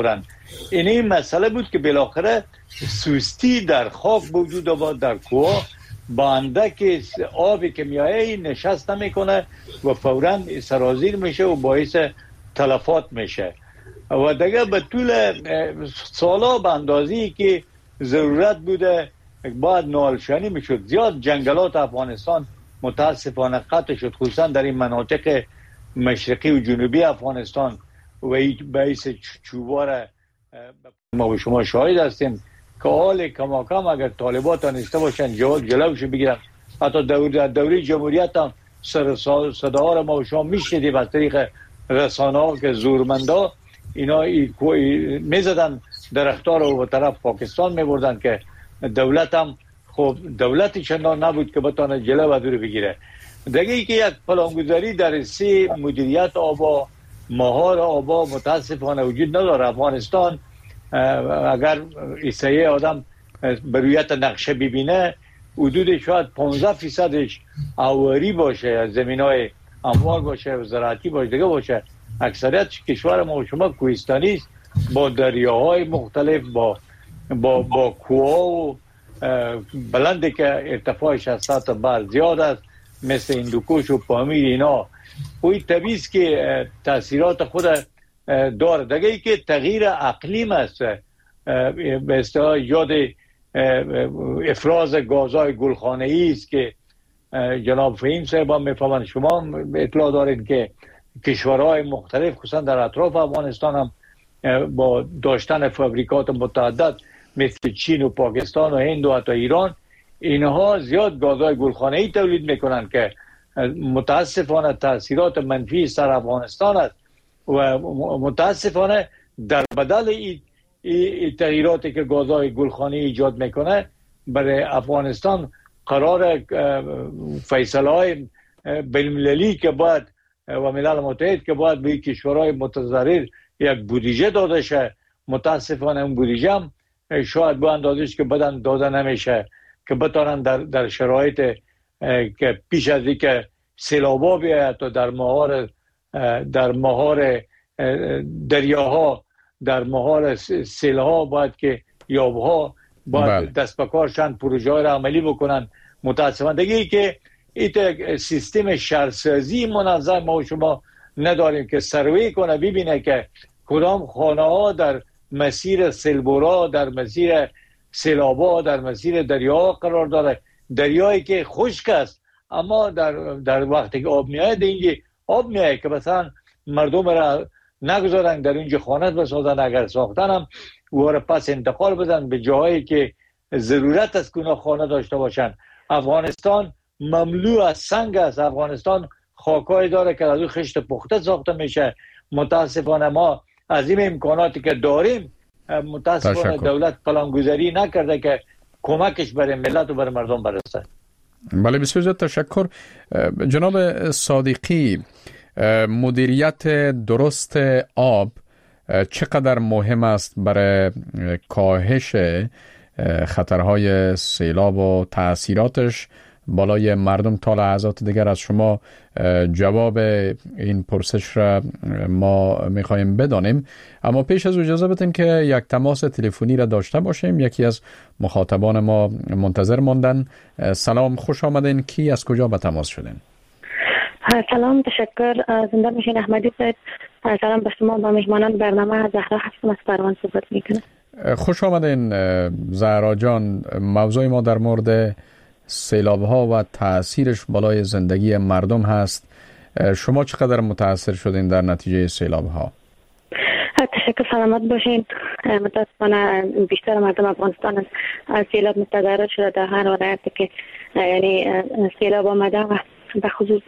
این این مسئله بود که بالاخره سوستی در خاک وجود آورد، در کوه با اندک آبی که میایه نشست نمیکنه و فوراً سرازیر میشه و باعث تلفات میشه و دیگه به طول سالا به اندازی که ضرورت بوده باید نالشانی میشد. زیاد جنگلات افغانستان متاسفانه قطع شد، خصوصا در این مناطق مشرقی و جنوبی افغانستان و باعث چوبار ما و شما شاهد هستیم که حال کماکم اگر طالبات تانسته باشن جلوش بگیرن. حتی دور دوره جمهوریت هم سر صدا را ما و شما میشنیدیم از طریق رسانه ها که زورمندا اینا میزدن درختار رو به طرف پاکستان میبردن که دولت هم خب دولتی چندان نبود که بتانه جلو و دور بگیره. دیگه ای که یک پلانگذاری در سی مدیریت آبا مهار آبا متاسفانه وجود نداره. افغانستان اگر ایسایه آدم برویت نقشه ببینه حدود شاید پانزده فیصدش آواری باشه، زمین های اموال باشه، زراعتی باشه، دیگه باشه. اکثریت کشور ما و شما کوهستانی است با دریاهای مختلف، با با با کوه و بلندی که ارتفاعش از سطح بر زیاد است، مثل هندوکش و پامیر. اینا اوی طبیعی است که تاثیرات خود داره. دیگه ای که تغییر اقلیم است، به اصطلاح ایجاد افراز گازهای گلخانه‌ای است که جناب فهیم صاحب هم میفهمن، شما اطلاع دارید که کشورهای مختلف خصوصا در اطراف افغانستان هم با داشتن فابریکات متعدد مثل چین و پاکستان و هند و حتی ایران، اینها زیاد گازهای گلخانه‌ای تولید میکنن که متاسفانه تاثیرات منفی سر افغانستان است و متاسفانه در بدل این ای تغییراتی که گازهای گلخانه‌ای ایجاد میکنه برای افغانستان قرار فیصله‌های بین‌المللی که باید و ملل متحد که باید به کشورهای متضرر یک بودجه داده شه. متاسفانه اون بودجه هم شاید با اندازه‌اش که بدن داده نمیشه که بتونن در در شرایط که پیش از اینکه سیلابا بیاید و در مهار در مهار دریاها در مهار سیلها باید که یابها باید دست به کارشن پروژه های را عملی بکنن. متاسفانه دیگه ای که این سیستم شهرسازی منظم ما و شما نداریم که سروی کنه ببینه که کدام خانه ها در مسیر سیلبورا، در مسیر سیلابا، در مسیر دریاها قرار داره. دریایی که خشک است اما در در وقتی که آب میاد اینجا آب میاد که مثلا مردم را نگذارن در اینجا خانه بسازن، اگر ساختن هم او پس انتقال بدن به جاهایی که ضرورت است که اونا خانه داشته باشن. افغانستان مملو از سنگ است. افغانستان خاکایی داره که از اون خشت پخته ساخته میشه. متاسفانه ما از این امکاناتی که داریم متاسفانه دولت پلانگذاری نکرده که کمکش برای ملت و برای مردم برسه. بله بسیار زیاد تشکر. جناب صادقی، مدیریت درست آب چقدر مهم است برای کاهش خطرهای سیلاب و تأثیراتش بالای مردم؟ تا لحظات دیگر از شما جواب این پرسش را ما میخوایم بدانیم، اما پیش از اجازه بدین که یک تماس تلفنی را داشته باشیم. یکی از مخاطبان ما منتظر ماندن. سلام، خوش آمدین. کی از کجا به تماس شدین؟ سلام، تشکر. زنده باشین احمدی صاحب. سلام به شما و مهمانان برنامه. زهرا هستم از پروان صحبت میکنم. خوش آمدین زهرا جان. موضوع ما در مورد سیلاب ها و تأثیرش بالای زندگی مردم هست. شما چقدر متاثر شدین در نتیجه سیلاب ها؟ تشکر، سلامت باشین. متاسفانه بیشتر مردم افغانستان از سیلاب متضرر شده در هر ولایتی که یعنی سیلاب آمده و به خصوص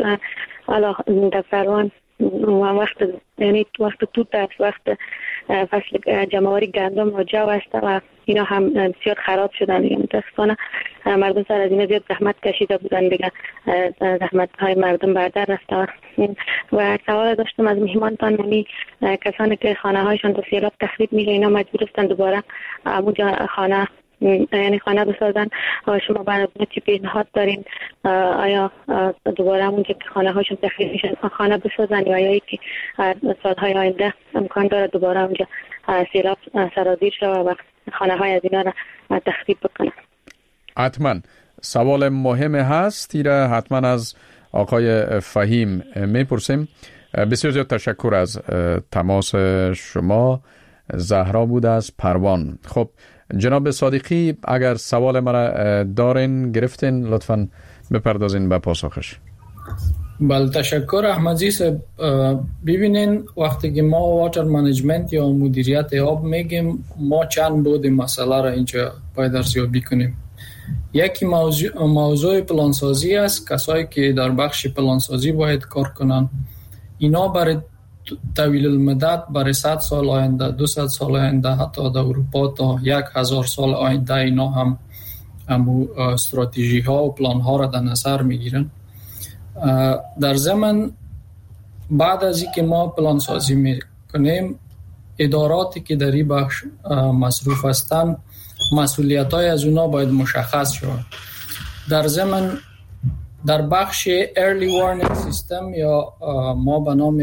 در پروان وقت یعنی وقت توت است، وقت فصل جمعواری گندم و جو است و اینا هم بسیار خراب شدن دیگه. متاسفانه مردم سر از اینا زیاد زحمت کشیده بودن دیگه، زحمت های مردم بردر رفته. و سوال داشتم از مهمانتان، یعنی کسانی که خانه هایشان در سیلاب تخریب میشه اینا مجبور هستن دوباره اونجا خانه یعنی خانه بسازن. شما برنامه چی پیشنهاد دارین؟ آیا دوباره اونجا که خانه هاشون تخریب میشن خانه بسازن یا آیا که سالهای آینده امکان داره دوباره اونجا سیلاب سرازیر شده و خانه های از اینا را تخریب بکنن؟ حتما سوال مهم هست، ایره حتما از آقای فهیم میپرسیم. بسیار زیاد تشکر از تماس شما. زهرا بود از پروان. خب جناب صادقی، اگر سوال مرا دارین گرفتین لطفاً بپردازین به پاسخش. بله تشکر احمدی صاحب. ببینین وقتی که ما واتر منیجمنت یا مدیریت آب میگیم، ما چند بود مسئله را اینجا باید ارزیابی کنیم. یکی موضوع, موضوع پلانسازی است. کسایی که در بخش پلانسازی باید کار کنن، اینا برای طویل المدت، برای صد سال آینده، دویست سال آینده، حتی در اروپا تا یک هزار سال آینده اینا هم هم استراتژی ها و پلان ها را در نظر میگیرن. در ضمن بعد از اینکه ما پلان سازی میکنیم، اداراتی که در این بخش مصروف هستند مسئولیت های از اونا باید مشخص شود. در ضمن در بخش early warning system یا ما به نام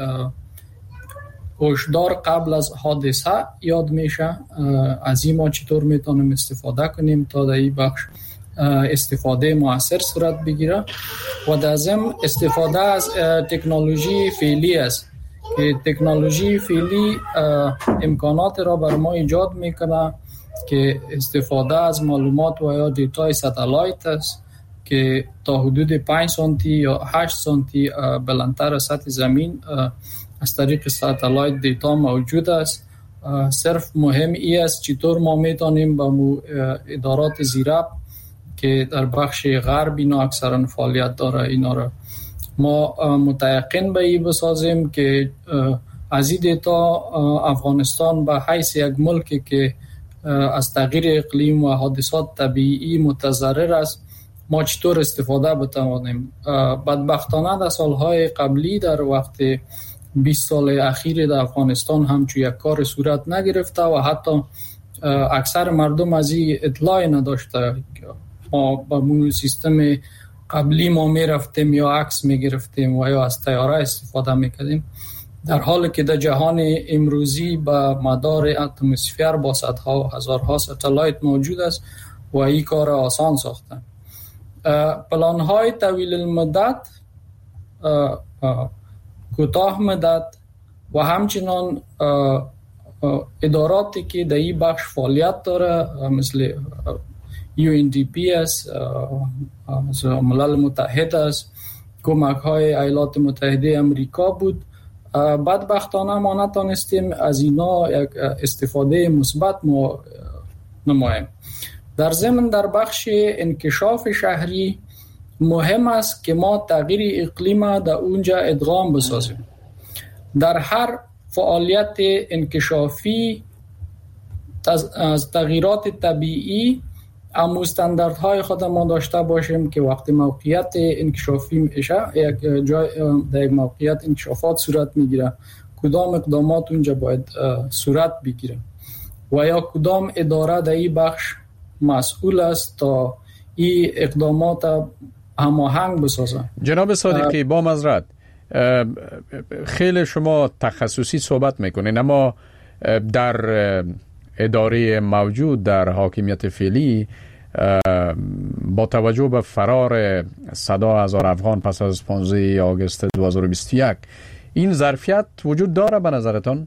هشدار قبل از حادثه یاد میشه، از این ما چطور میتونیم استفاده کنیم تا در این بخش استفاده مؤثر صورت بگیره. و در ضمن استفاده از تکنولوژی فعلی است که تکنولوژی فعلی امکانات را بر ما ایجاد میکنه که استفاده از معلومات و یا دیتای ستلایت است که تا حدود پنج سانتی یا هشت سانتی بلندتر از سطح زمین از طریق ستلایت دیتا موجود است. صرف مهم ای است چطور ما میتونیم با ادارات زیراب که در بخش غرب اینا اکثرا فعالیت داره، اینا را ما متیقن به این بسازیم که از این دیتا افغانستان به حیث یک ملکی که از تغییر اقلیم و حادثات طبیعی متضرر است ما چطور استفاده بتوانیم. بدبختانه در سالهای قبلی در وقت بیست سال اخیر در افغانستان همچون یک کار صورت نگرفته و حتی اکثر مردم از این اطلاع نداشته. ما با مو سیستم قبلی ما می رفتیم یا عکس می گرفتیم و یا از طیاره استفاده می کردیم، در حالی که در جهان امروزی با مدار اتمسفر با صدها و هزارها ستلایت موجود است و این کار آسان ساختن. پلان های طویل المدت، کوتاه مدت و همچنان اداراتی که در این بخش فعالیت داره مثل یو ان دی پی است، ملل متحد است، کمک های ایالات متحده امریکا بود، بدبختانه ما نتونستیم از اینا یک استفاده مثبت ما نماییم. در ضمن در بخش انکشاف شهری مهم است که ما تغییر اقلیم در اونجا ادغام بسازیم. در هر فعالیت انکشافی از تغییرات طبیعی اما استانداردهای خود ما داشته باشیم که وقتی موقعیت انکشافی میشه، یک جای در یک موقعیت انکشافات صورت میگیره، کدام اقدامات اونجا باید صورت بگیره و یا کدام اداره در این بخش مسئول است تا این اقدامات هماهنگ بسازه. جناب صادقی با معذرت، خیلی شما تخصصی صحبت میکنین، اما در اداره موجود در حاکمیت فعلی با توجه به فرار صدا هزار افغان پس از پانزده آگوست دو هزار و بیست و یک این ظرفیت وجود داره به نظرتان؟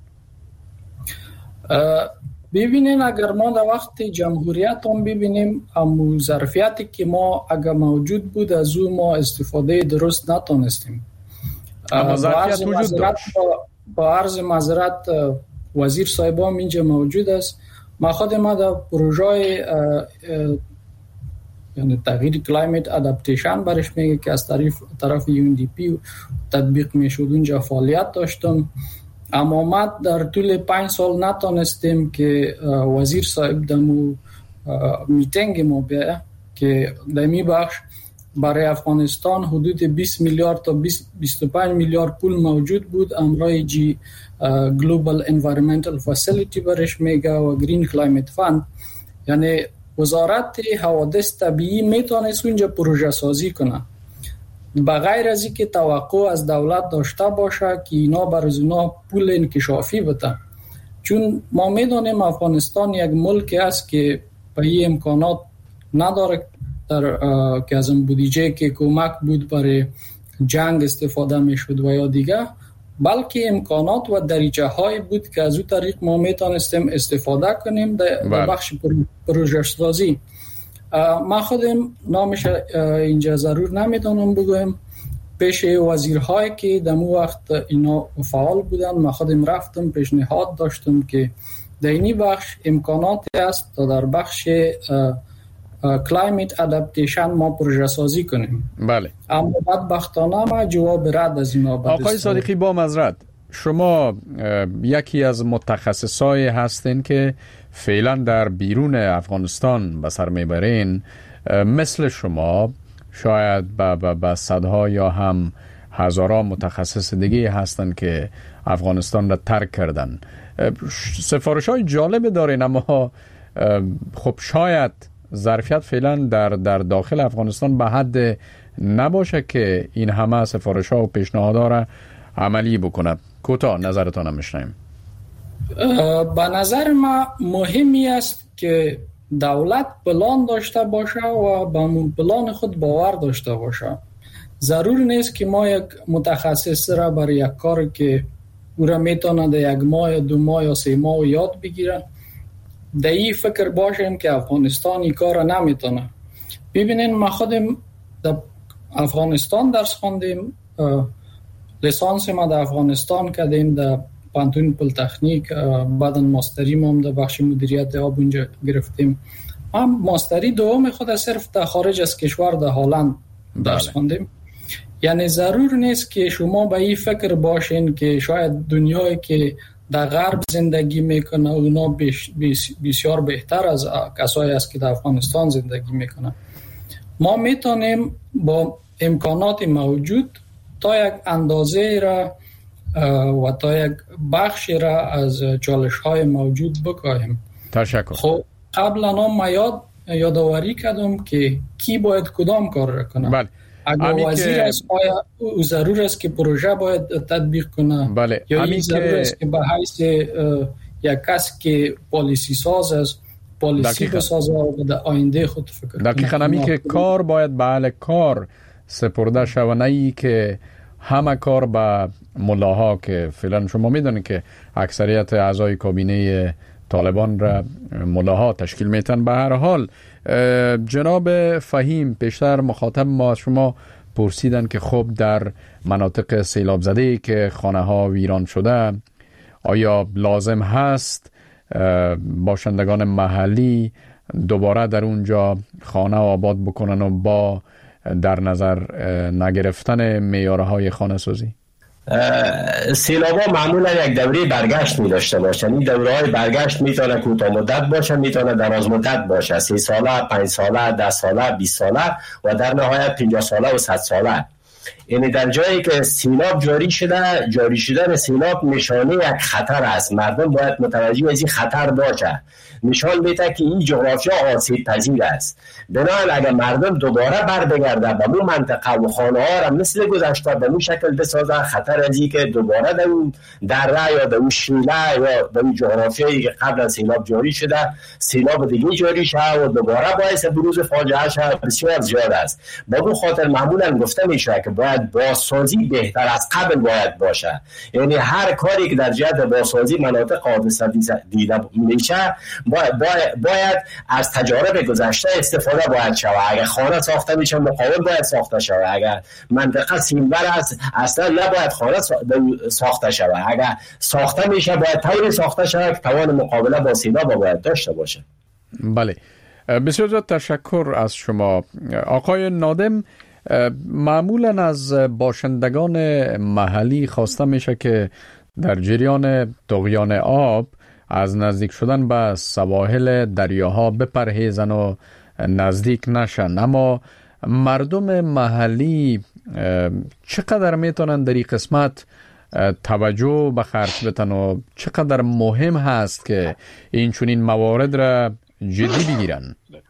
ببینین اگر ما در وقت جمهوریت هم ببینیم همون ظرفیتی که ما اگر موجود بود از او ما استفاده درست نتونستیم. اما ظرفیت وجود داشت. با عرض معذرت وزیر صاحبان اینجا موجود است. ما خود ما در پروژه یعنی تغییر کلایمت ادپتیشن برش میگه که از طرف طرف یو ان دی پی تطبیق میشد اونجا فعالیت داشتم، اما ما در طول پنج سال نتونستیم که وزیر صاحب دمو میتینگ ما بیایه که دمی بخش برای افغانستان حدود بیست میلیارد تا بیست و پنج میلیارد پول موجود بود، امرای جی گلوبال انوایرمنتال فسیلیتی برش میگه و گرین کلایمت فند، یعنی وزارت حوادث طبیعی میتونست اونجا پروژه سازی کنه، بغیر از اینکه توقع از دولت داشته باشه که اینا برای اونا پول انکشافی بده. چون ما میدونیم افغانستان یک ملک است که به این امکانات نداره در که از بودجه که کمک بود برای جنگ استفاده میشد و یا دیگه، بلکه امکانات و دریچه های بود که از اون طریق ما میتونستیم استفاده کنیم در بخش پروژه سازی. ما خودم نامش اینجا ضرور نمیدونم بگویم، پیش وزیرهایی که در مو وقت اینا فعال بودن ما خودم رفتم پیشنهاد داشتم که در اینی بخش امکاناتی است تا در بخش کلایمت ادپتیشن ما پروژه سازی کنیم. بله. اما بدبختانه ما جواب رد از اینا بدستم. آقای صادقی با معذرت، شما یکی از متخصصای هستین که فعلا در بیرون افغانستان به سر میبرین، مثل شما شاید با, با, با صدها یا هم هزاران متخصص دیگه هستن که افغانستان را ترک کردن. سفارش های جالب دارین، اما خب شاید ظرفیت فعلا در, در داخل افغانستان به حد نباشه که این همه سفارش ها و پیشنهادها را عملی بکنه. کوتاه نظرتان میشنیم. به نظر ما مهمی است که دولت پلان داشته باشه و به پلان خود باور داشته باشه. ضرور نیست که ما یک متخصص را برای یک کار که او را میتونه در یک ماه یا دو ماه یا سه ماه یاد بگیره در این فکر باشیم که افغانستان این کار را نمیتونه. ببینین ما خودم در افغانستان درس خواندیم، لیسانس ما در افغانستان کردیم در پانتون پلیتکنیک، بعدن ماستری ما هم در بخش مدیریت آب اونجا گرفتیم. هم ماستری دوم خود صرف در خارج از کشور در هلند درس خواندیم. یعنی ضرور نیست که شما به این فکر باشین که شاید دنیایی که در غرب زندگی میکنه اونا بیش بیش بسیار بهتر از کسایی است که در افغانستان زندگی میکنه. ما میتونیم با امکانات موجود تا یک اندازه را و تا یک بخش را از چالش های موجود بکاهیم. تشکر. خب قبلا ما یاد یادآوری کردم که کی باید کدام کار را کنه. بله. اگر وزیر است آیا او ضرور است که پروژه باید تطبیق کنه؟ بله. یا این ضرور است که به حیث یک کس که پالیسی ساز است پالیسی بسازه و در آینده خود فکر کنه. دقیقاً همین که کار باید به اهل کار سپرده شود، نه ای که همه کار به ملاها که فعلا شما میدونید که اکثریت اعضای کابینه طالبان را ملاها تشکیل میتن. به هر حال جناب فهیم، پیشتر مخاطب ما از شما پرسیدن که خب در مناطق سیلاب زده که خانه ها ویران شده آیا لازم هست باشندگان محلی دوباره در اونجا خانه آباد بکنن و با در نظر نگرفتن معیارهای خانه سازی؟ سیلاب ها معمولا یک دوره برگشت می داشته باشن. این دوره های برگشت میتونه کوتاه مدت باشه، میتونه دراز مدت باشه، سی ساله، پنج ساله، ده ساله، بیست ساله و در نهایت پنجاه ساله و صد ساله. یعنی در جایی که سیلاب جاری شده، جاری شدن سیلاب نشانه یک خطر است. مردم باید متوجه از این خطر باشه. نشان میده که این جغرافیا آسیب پذیر است. بنابراین اگر مردم دوباره بر بگرده به اون منطقه و خانه ها را مثل گذشته به اون شکل بسازه، خطر از این که دوباره در اون دره یا در اون شیله یا در اون جغرافیایی که قبل از سیلاب جاری شده سیلاب دیگه جاری شه و دوباره باعث بروز فاجعه شه بسیار زیاد است. به اون خاطر معمولا گفته میشه که باید بازسازی بهتر از قبل باید باشه. یعنی هر کاری که در جهت بازسازی مناطق حادثه دیده میشه باید, باید, باید از تجارب گذشته استفاده باید شود. اگر خانه ساخته میشه مقابل باید ساخته شود. اگر منطقه سیمبر است اصلا نباید خانه ساخته شود. اگر ساخته میشه باید طوری ساخته شود که توان مقابله با سیلاب باید داشته باشه. بله، بسیار زیاد تشکر از شما. آقای نادم، معمولا از باشندگان محلی خواسته میشه که در جریان طغیان آب از نزدیک شدن به سواحل دریاها بپرهیزن و نزدیک نشن، اما مردم محلی چقدر میتونن در این قسمت توجه به خرج بتن و چقدر مهم هست که این چنین موارد را جدی بگیرن؟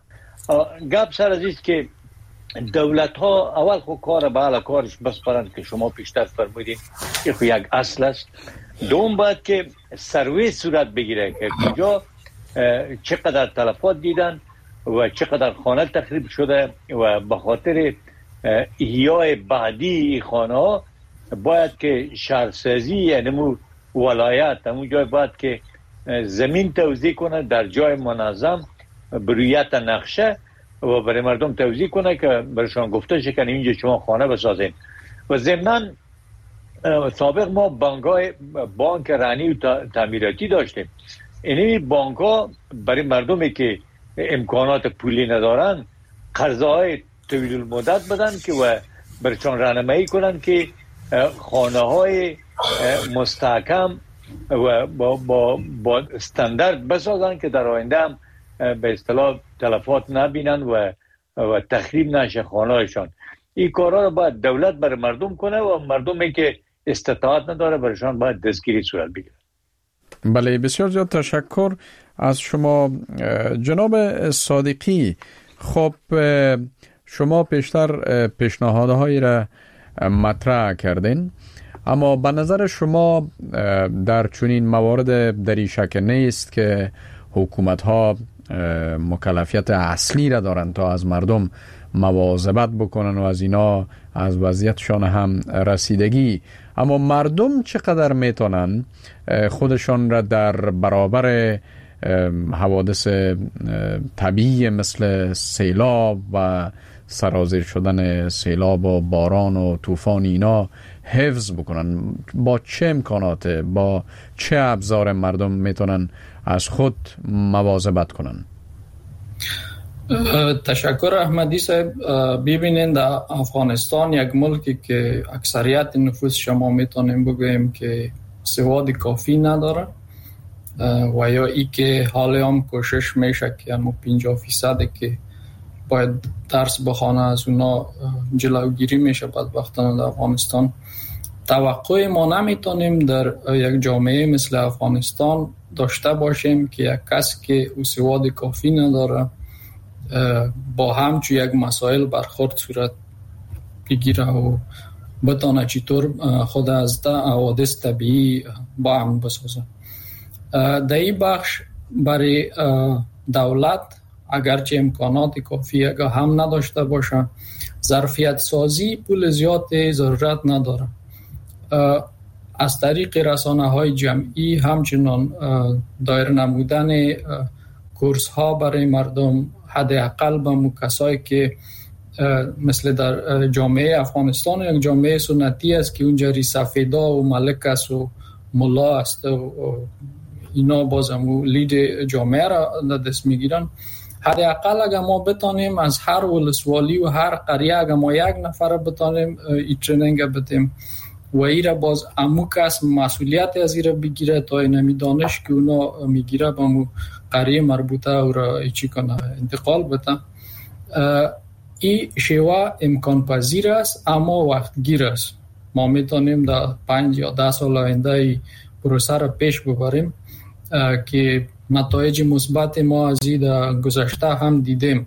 گپ سر از است که دولت ها اول خود کار به حال کارش بسپارند که شما پیشتر فرمودین که خود یک اصل است. دوم باید که سروی صورت بگیره که کجا چقدر تلفات دیدن و چقدر خانه تخریب شده و به خاطر احیای بعدی خانه ها باید که شهرسازی یعنی ولایت همون جای باید که زمین توزیع کنه در جای منظم برویت نقشه و برای مردم توزیع کنه که برشان گفته شه که اینجا شما خانه بسازین. و ضمناً سابق ما بانک‌های بانک رانی و تعمیراتی داشتیم. این بانک‌ها برای مردمی که امکانات پولی ندارن قرضهای طویل المدت بدن که و برشان راهنمایی کنن که خانه‌های مستحکم و با با با استاندارد بسازن که در آینده هم به اصطلاح تلفات نبینن و و تخریب نشه خانه‌هایشان. این کارا رو باید دولت برای مردم کنه و مردمی که استطاعت نداره برایشان باید دستگیری صورت بگیره. بله، بسیار زیاد تشکر از شما جناب صادقی. خب شما پیشتر پیشنهادهایی را مطرح کردین، اما به نظر شما در چنین موارد دری شک نیست که حکومت ها مکلفیت اصلی را دارند تا از مردم مواظبت بکنن و از اینا از وضعیتشان هم رسیدگی، اما مردم چقدر میتونن خودشان را در برابر حوادث طبیعی مثل سیلاب و سرازیر شدن سیلاب و باران و طوفان اینا حفظ بکنن؟ با چه امکانات، با چه ابزار مردم میتونن از خود مواظبت کنن؟ تشکر احمدی صاحب. ببینید در افغانستان یک ملکی که اکثریت نفوس شما میتونیم بگوییم که سواد کافی نداره و یا ای که حالی هم کوشش میشه که همون پنجاه فیصد که باید درس بخونه از اونا جلوگیری میشه بدبختانه در افغانستان. توقع ما نمیتونیم در یک جامعه مثل افغانستان داشته باشیم که یک کس که او سواد کافی نداره با همچو یک مسائل برخورد صورت بگیره و بتانه چطور خود از ده حوادث طبیعی با هم بسازه. در این بخش برای دولت اگرچه امکانات کافی اگر هم نداشته باشه، ظرفیت سازی پول زیاد ضرورت نداره. از طریق رسانه های جمعی همچنان دایر نمودن کورس ها برای مردم، حداقل به کسایی که مثل در جامعه افغانستان یک جامعه سنتی است که اونجا سفیدا و ملک است و ملا است و اینا بازم لید جامعه را دست میگیرن. حداقل اگر ما بتانیم از هر ولسوالی و هر قریه اگر ما یک نفر بتانیم این تریننگ بدیم و ایره باز امو کس مسئولیت از ایره بگیره تا اینمی دانش که اونا میگیره به امو قریه مربوطه او را ایچی کنه انتقال بده. این شیوه امکان پذیر است اما وقت گیر است. ما میتونیم در پنج یا ده سال آینده ای پروسه را پیش ببریم که نتایج مثبت ما از این در گذشته هم دیدیم.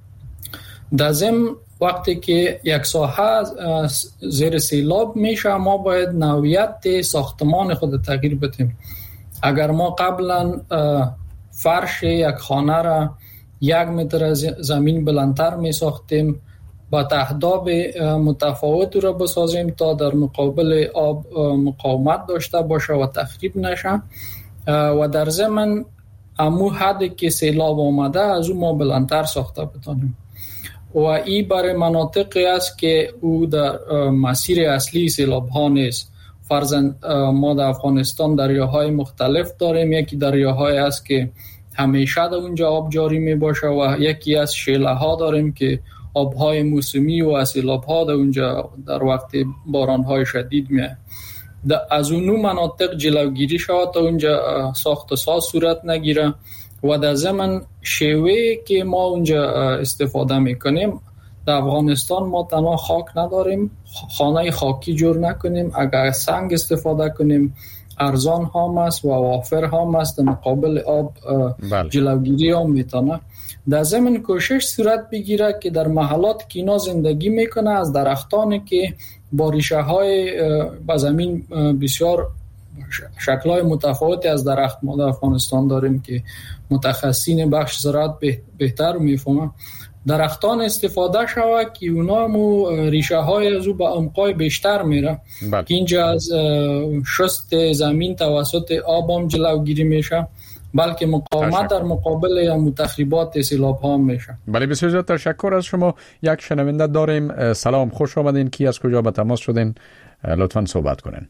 در ضمن وقتی که یک ساحه زیر سیلاب میشه ما باید نوعیت ساختمان خود تغییر بدیم. اگر ما قبلا فرش یک خانه را یک متر از زمین بلندتر می ساختیم با تهداب متفاوت را بسازیم تا در مقابل آب مقاومت داشته باشه و تخریب نشه و در ضمن امو حدی که سیلاب آمده از اون ما بلندتر ساخته بتانیم و این برای مناطقی است که او در مسیر اصلی سیلاب ها نیست. فرضاً ما در افغانستان دریاهای مختلف داریم، یکی دریاهای است که همیشه در اونجا آب جاری می باشه و یکی از شیله ها داریم که آبهای موسمی و سیلاب ها در اونجا در وقت باران های شدید می از اونو مناطق جلوگیری شود تا اونجا ساخت و ساز صورت نگیره و در ضمن شیوه که ما اونجا استفاده میکنیم در افغانستان ما تنها خاک نداریم، خانه خاکی جور نکنیم. اگر سنگ استفاده کنیم ارزان هم است و وافر هم است، مقابل آب بله. جلوگیری هم میتونه. در ضمن کوشش صورت بگیره که در محلات که اینا زندگی میکنه از درختانی که با ریشه های با زمین بسیار شکل‌های متفاوتی از درخت ما در افغانستان داریم که متخصصین بخش زراعت بهتر میفهمن، درختان استفاده شود که اونا مو ریشه های از او به عمقای بیشتر میره که اینجا از شست زمین توسط آب هم جلوگیری میشه، بلکه مقاومت در مقابل یا متخریبات سیلاب ها میشه. بله بسیار زیاد تشکر از شما. یک شنونده داریم. سلام، خوش آمدین. کی از کجا به تماس شدین؟ لطفاً صحبت کنین.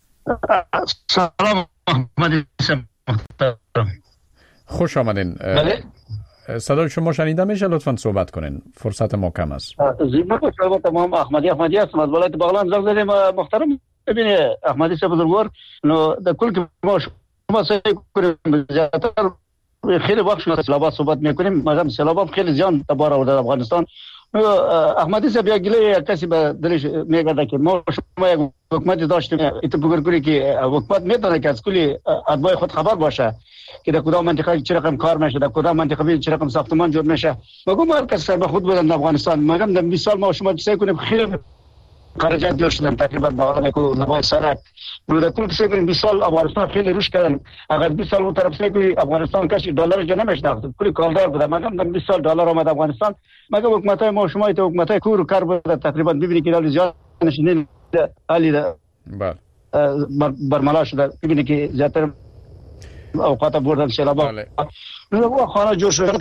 سلام محمدی محترم. خوش آمدین. بله صدای شما شنیده میشه، لطفاً صحبت کنین، فرصت ما کم است. زیبا خوش تمام احمدی احمدی هستم از ولایت بغلان زنگ زدم محترم. ببینید احمدی صاحب بزرگوار، نو در کل که ما شما سعی کنیم زیادتر خیلی وقت شما سیلابات صحبت میکنیم، مگر سیلابات خیلی زیان تبار آورده در افغانستان. احمدی صاحب یا گله کسی به دلش میگه که ما شما یک حکومت داشتیم، ایت بگیر کنی که حکومت میتونه که از کلی ادوای خود خبر باشه که در کدام منطقه چه رقم کار میشه، در کدام منطقه چه رقم ساختمان جور میشه. مگم هر کس سر به خود بدن در افغانستان، مگم در بیست سال ما شما سعی کنیم خیلی خارجات جور شدن، تقریبا بالا کو نوای سرک در کل سعی کنیم بیست سال افغانستان خیلی روش کردن. اگر بیست سال اون طرف سعی کنی افغانستان کاش دلار جو نمیشناخت، کلی کالدار بود، مگم در بیست سال دلار اومد افغانستان. مگم حکومتای ما شما ایت حکومتای کور کار بود، تقریبا ببینید که دل زیاد نشینین علی بله برملا شده، ببینید که زیادتر اوقات بردن سیلابا و خانه جور شده.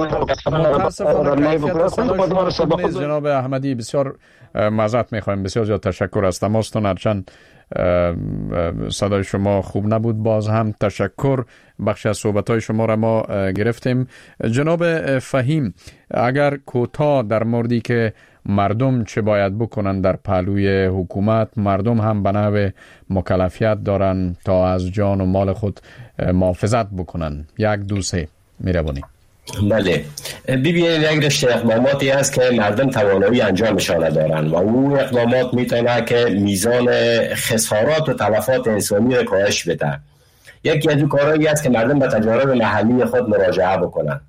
جناب احمدی بسیار معذرت میخوایم، بسیار زیاد تشکر از تماستون، هرچند صدای شما خوب نبود، باز هم تشکر. بخش از صحبت‌های شما را ما گرفتیم. جناب فهیم، اگر کوتاه در موردی که مردم چه باید بکنن در پهلوی حکومت، مردم هم به نحو مکلفیت دارن تا از جان و مال خود محافظت بکنن، یک دو سه میرونی. بله ببینید یک رشته اقداماتی هست که مردم توانایی انجامشان دارن و اون اقدامات میتونه که میزان خسارات و تلفات انسانی رو کاهش بده. یکی از اون کارهایی است که مردم به تجارب محلی خود مراجعه بکنن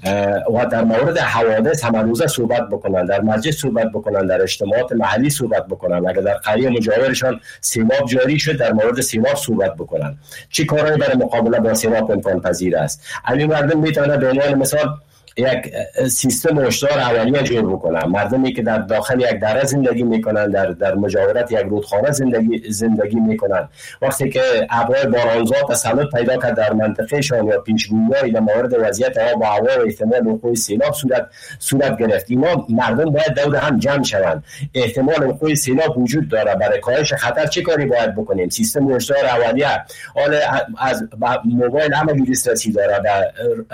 و در مورد حوادث هم روزه صحبت بکنن، در مسجد صحبت بکنن، در اجتماعات محلی صحبت بکنن. اگر در قریه مجاورشان سیلاب جاری شد در مورد سیلاب صحبت بکنن. چی کارهایی برای مقابله با سیلاب امکان پذیر است؟ همین مردم میتونه به عنوان مثال یک سیستم هشدار اولیه جور بکنن. مردمی که در داخل یک دره زندگی میکنن، در در مجاورت یک رودخانه زندگی زندگی میکنن، وقتی که ابرهای بارانزا تسلط پیدا کرد در منطقه شان یا پیشگویی در مورد وضعیت آب و هوا و احتمال وقوع سیلاب صورت صورت گرفت، اینا مردم باید دور هم جمع شوند. احتمال وقوع سیلاب وجود داره، برای کاهش خطر چه کاری باید بکنیم؟ سیستم هشدار اولیه حال از موبایل همه دسترسی داره، در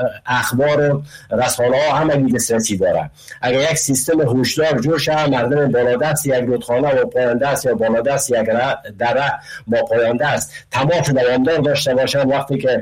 اخبار و رسانه ها همه دسترسی داره. اگر یک سیستم هشدار جور شه، مردم بالادست یک رودخانه و پایانده است یا بالادست یک دره با پایانده است تماس دوامدار داشته باشن، وقتی که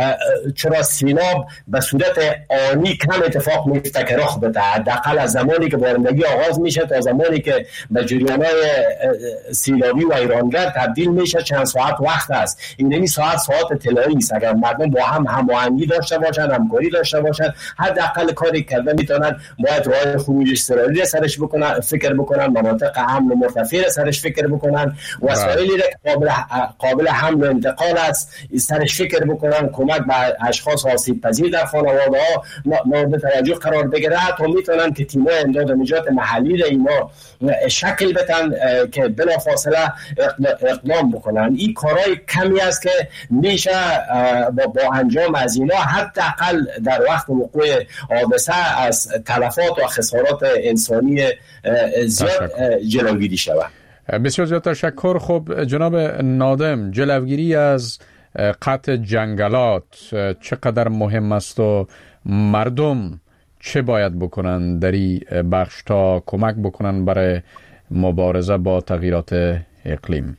چرا سیلاب به صورت آنی کم اتفاق میفته که رخ بده، حداقل از زمانی که بارندگی آغاز میشه تا زمانی که به جریان‌های سیلابی و ایرانگر تبدیل میشه چند ساعت وقت است. این نمی ساعت ساعت طلایی است. اگر مردم با هم هماهنگی داشته باشن، همکاری داشته باشن، حداقل کاری کردن میتونن. باید راه خروج اضطراری سرش بکنن، فکر بکنن، مناطق امن و مرتفع سرش فکر بکنن، وسایلی که قابل قابل حمل و انتقال است سرش فکر بکنن، کمک به اشخاص آسیب پذیر در خانواده‌ها مورد توجه قرار بگیره، تا میتونن که تیم‌های امداد و نجات محلی را اینا شکل بدن که بلافاصله اقدام بکنن. این کارهای کمی است که میشه با, با انجام از اینا حداقل در وقت وقوع حادثه از تلفات و خسارات انسانی زیاد جلوگیری شود. بسیار زیاد تشکر. خب جناب نادم، جلوگیری از قطع جنگلات چقدر مهم است و مردم چه باید بکنن در این بخش تا کمک بکنن برای مبارزه با تغییرات اقلیم؟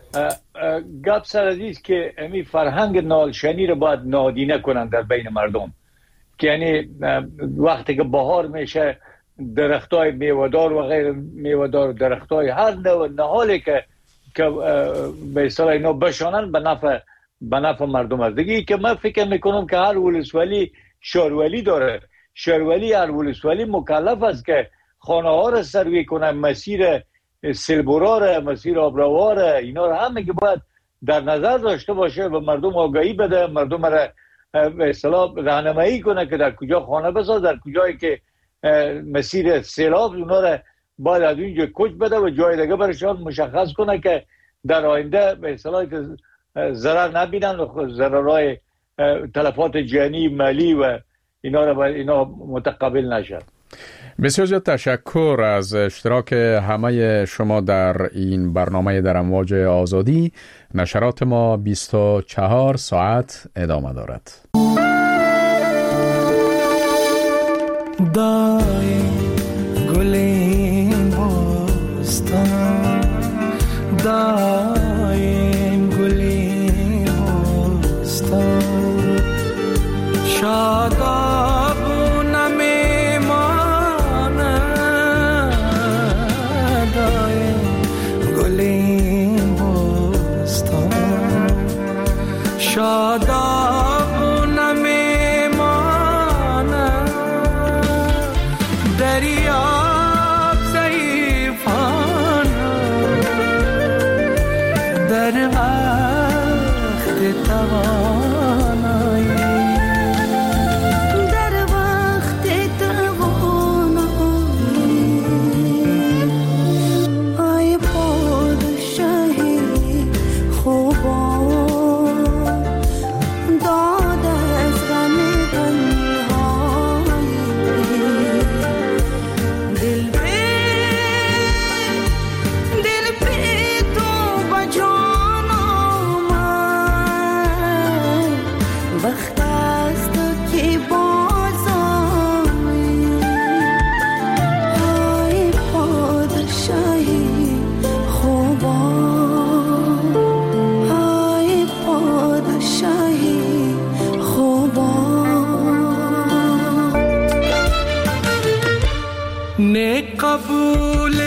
گپ سر ازیست که امی فرهنگ نالشنی رو باید نادینه کنن در بین مردم، که یعنی وقتی که بهار میشه درختای میوه‌دار و غیر میوه‌دار، درختای هر نوع نهالی که که به اصطلاح اینا بشانن به نفع به نفع مردم است دیگه. که من فکر میکنم که هر ولسوالی شهرولی داره، شهرولی هر ولسوالی مکلف است که خانه ها را سروی کنه، مسیر سیلبورا را، مسیر آبروها را، اینا را همه که باید در نظر داشته باشه و مردم آگاهی بده، مردم را به اصطلاح راهنمایی کنه که در کجا خانه بساز، در کجایی که مسیر سیلاب اونا را باید از اونجا کوچ بده و جای دیگه برشان مشخص کنه که در آینده به اصطلاح که ضرر نبینن و ضررهای تلفات جانی مالی و اینا را اینا متقبل نشد. بسیار زیاد تشکر از اشتراک همه شما در این برنامه در امواج آزادی. نشرات ما بیست و چهار ساعت ادامه دارد. دایم گلین بستان، دایم گلین بستان، شادابونه میمانه، دایم گلین بستان، شادابونه میمانه، دریاب ضعیفانه در وقت توانایی، در وقت توانایی، ای پادشاهی خوبان، داد از غم تنهایی، دل به دل به تو بجان آمد، وقت است که باز آیی، ای پادشاهی خوبان، ای پادشاهی خوبان. نه قبول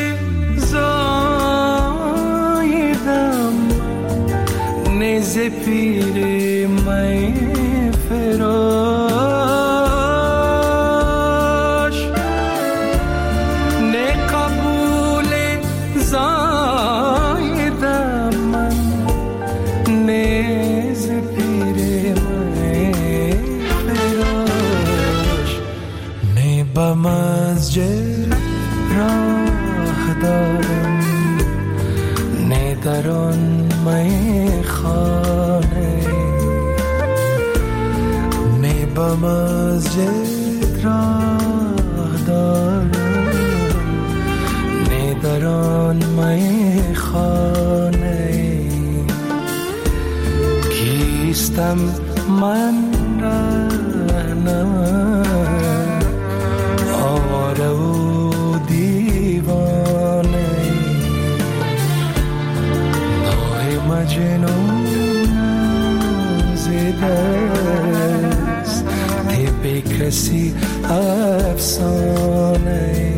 زایدم، نه ز پیر می فراش، نه قبول زایدم من، نه ز پیر می فراش، نه به مسجد راه دارم، نه در آن میخانه، نه به مسجد راه دارم، نه در آن میخانه، کیستم من رهنم آواره و دیوانه، نوع مجنون زده است، به کسی افسانه،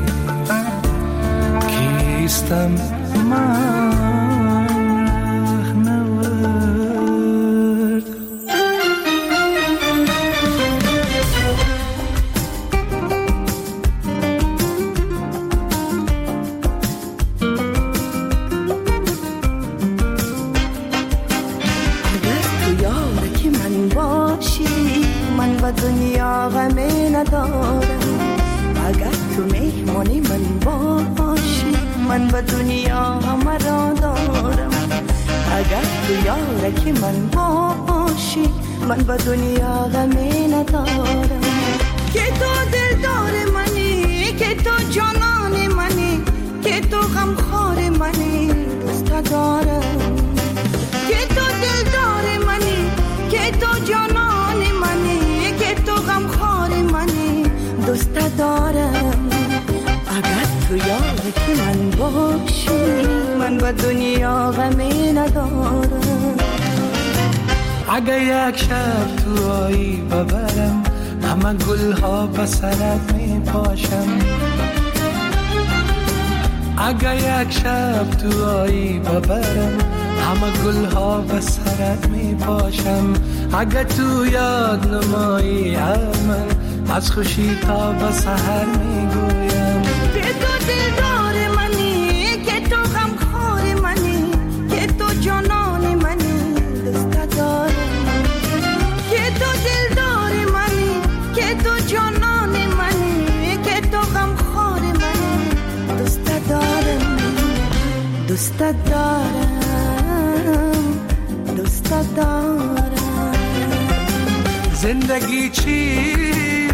کیستم من رهنورد. دنیا غمی ندارم، اگر تو مهمانی من باشی، من به دنیا غم را دارم، اگر تو یارکی من باشی، من به دنیا غمی ندارم، که تو دلدار منی، که تو جانان منی، که تو غمخوار منی، دوست دارم، که تو دلدار منی، که تو جانان منی، که تو غمخوار منی، دوست دارم، اگر تو یارکی من باشی، من به دنیا غمی ندارم. اگه یک شب تو آیی ببرم، همه گل ها به سرت می پاشم، اگه یک شب تو آیی ببرم همه گل ها به سرت می پاشم اگه تو یاد نمایی من از خوشی تا به سحر می گویم که تو دلدار منی که تو غمخوار منی که تو جانان منی دوست دارم که تو دلدار منی که تو جانان منی که تو غمخوار منی دوست دارم دوست دارم دوست دارم زندگی چی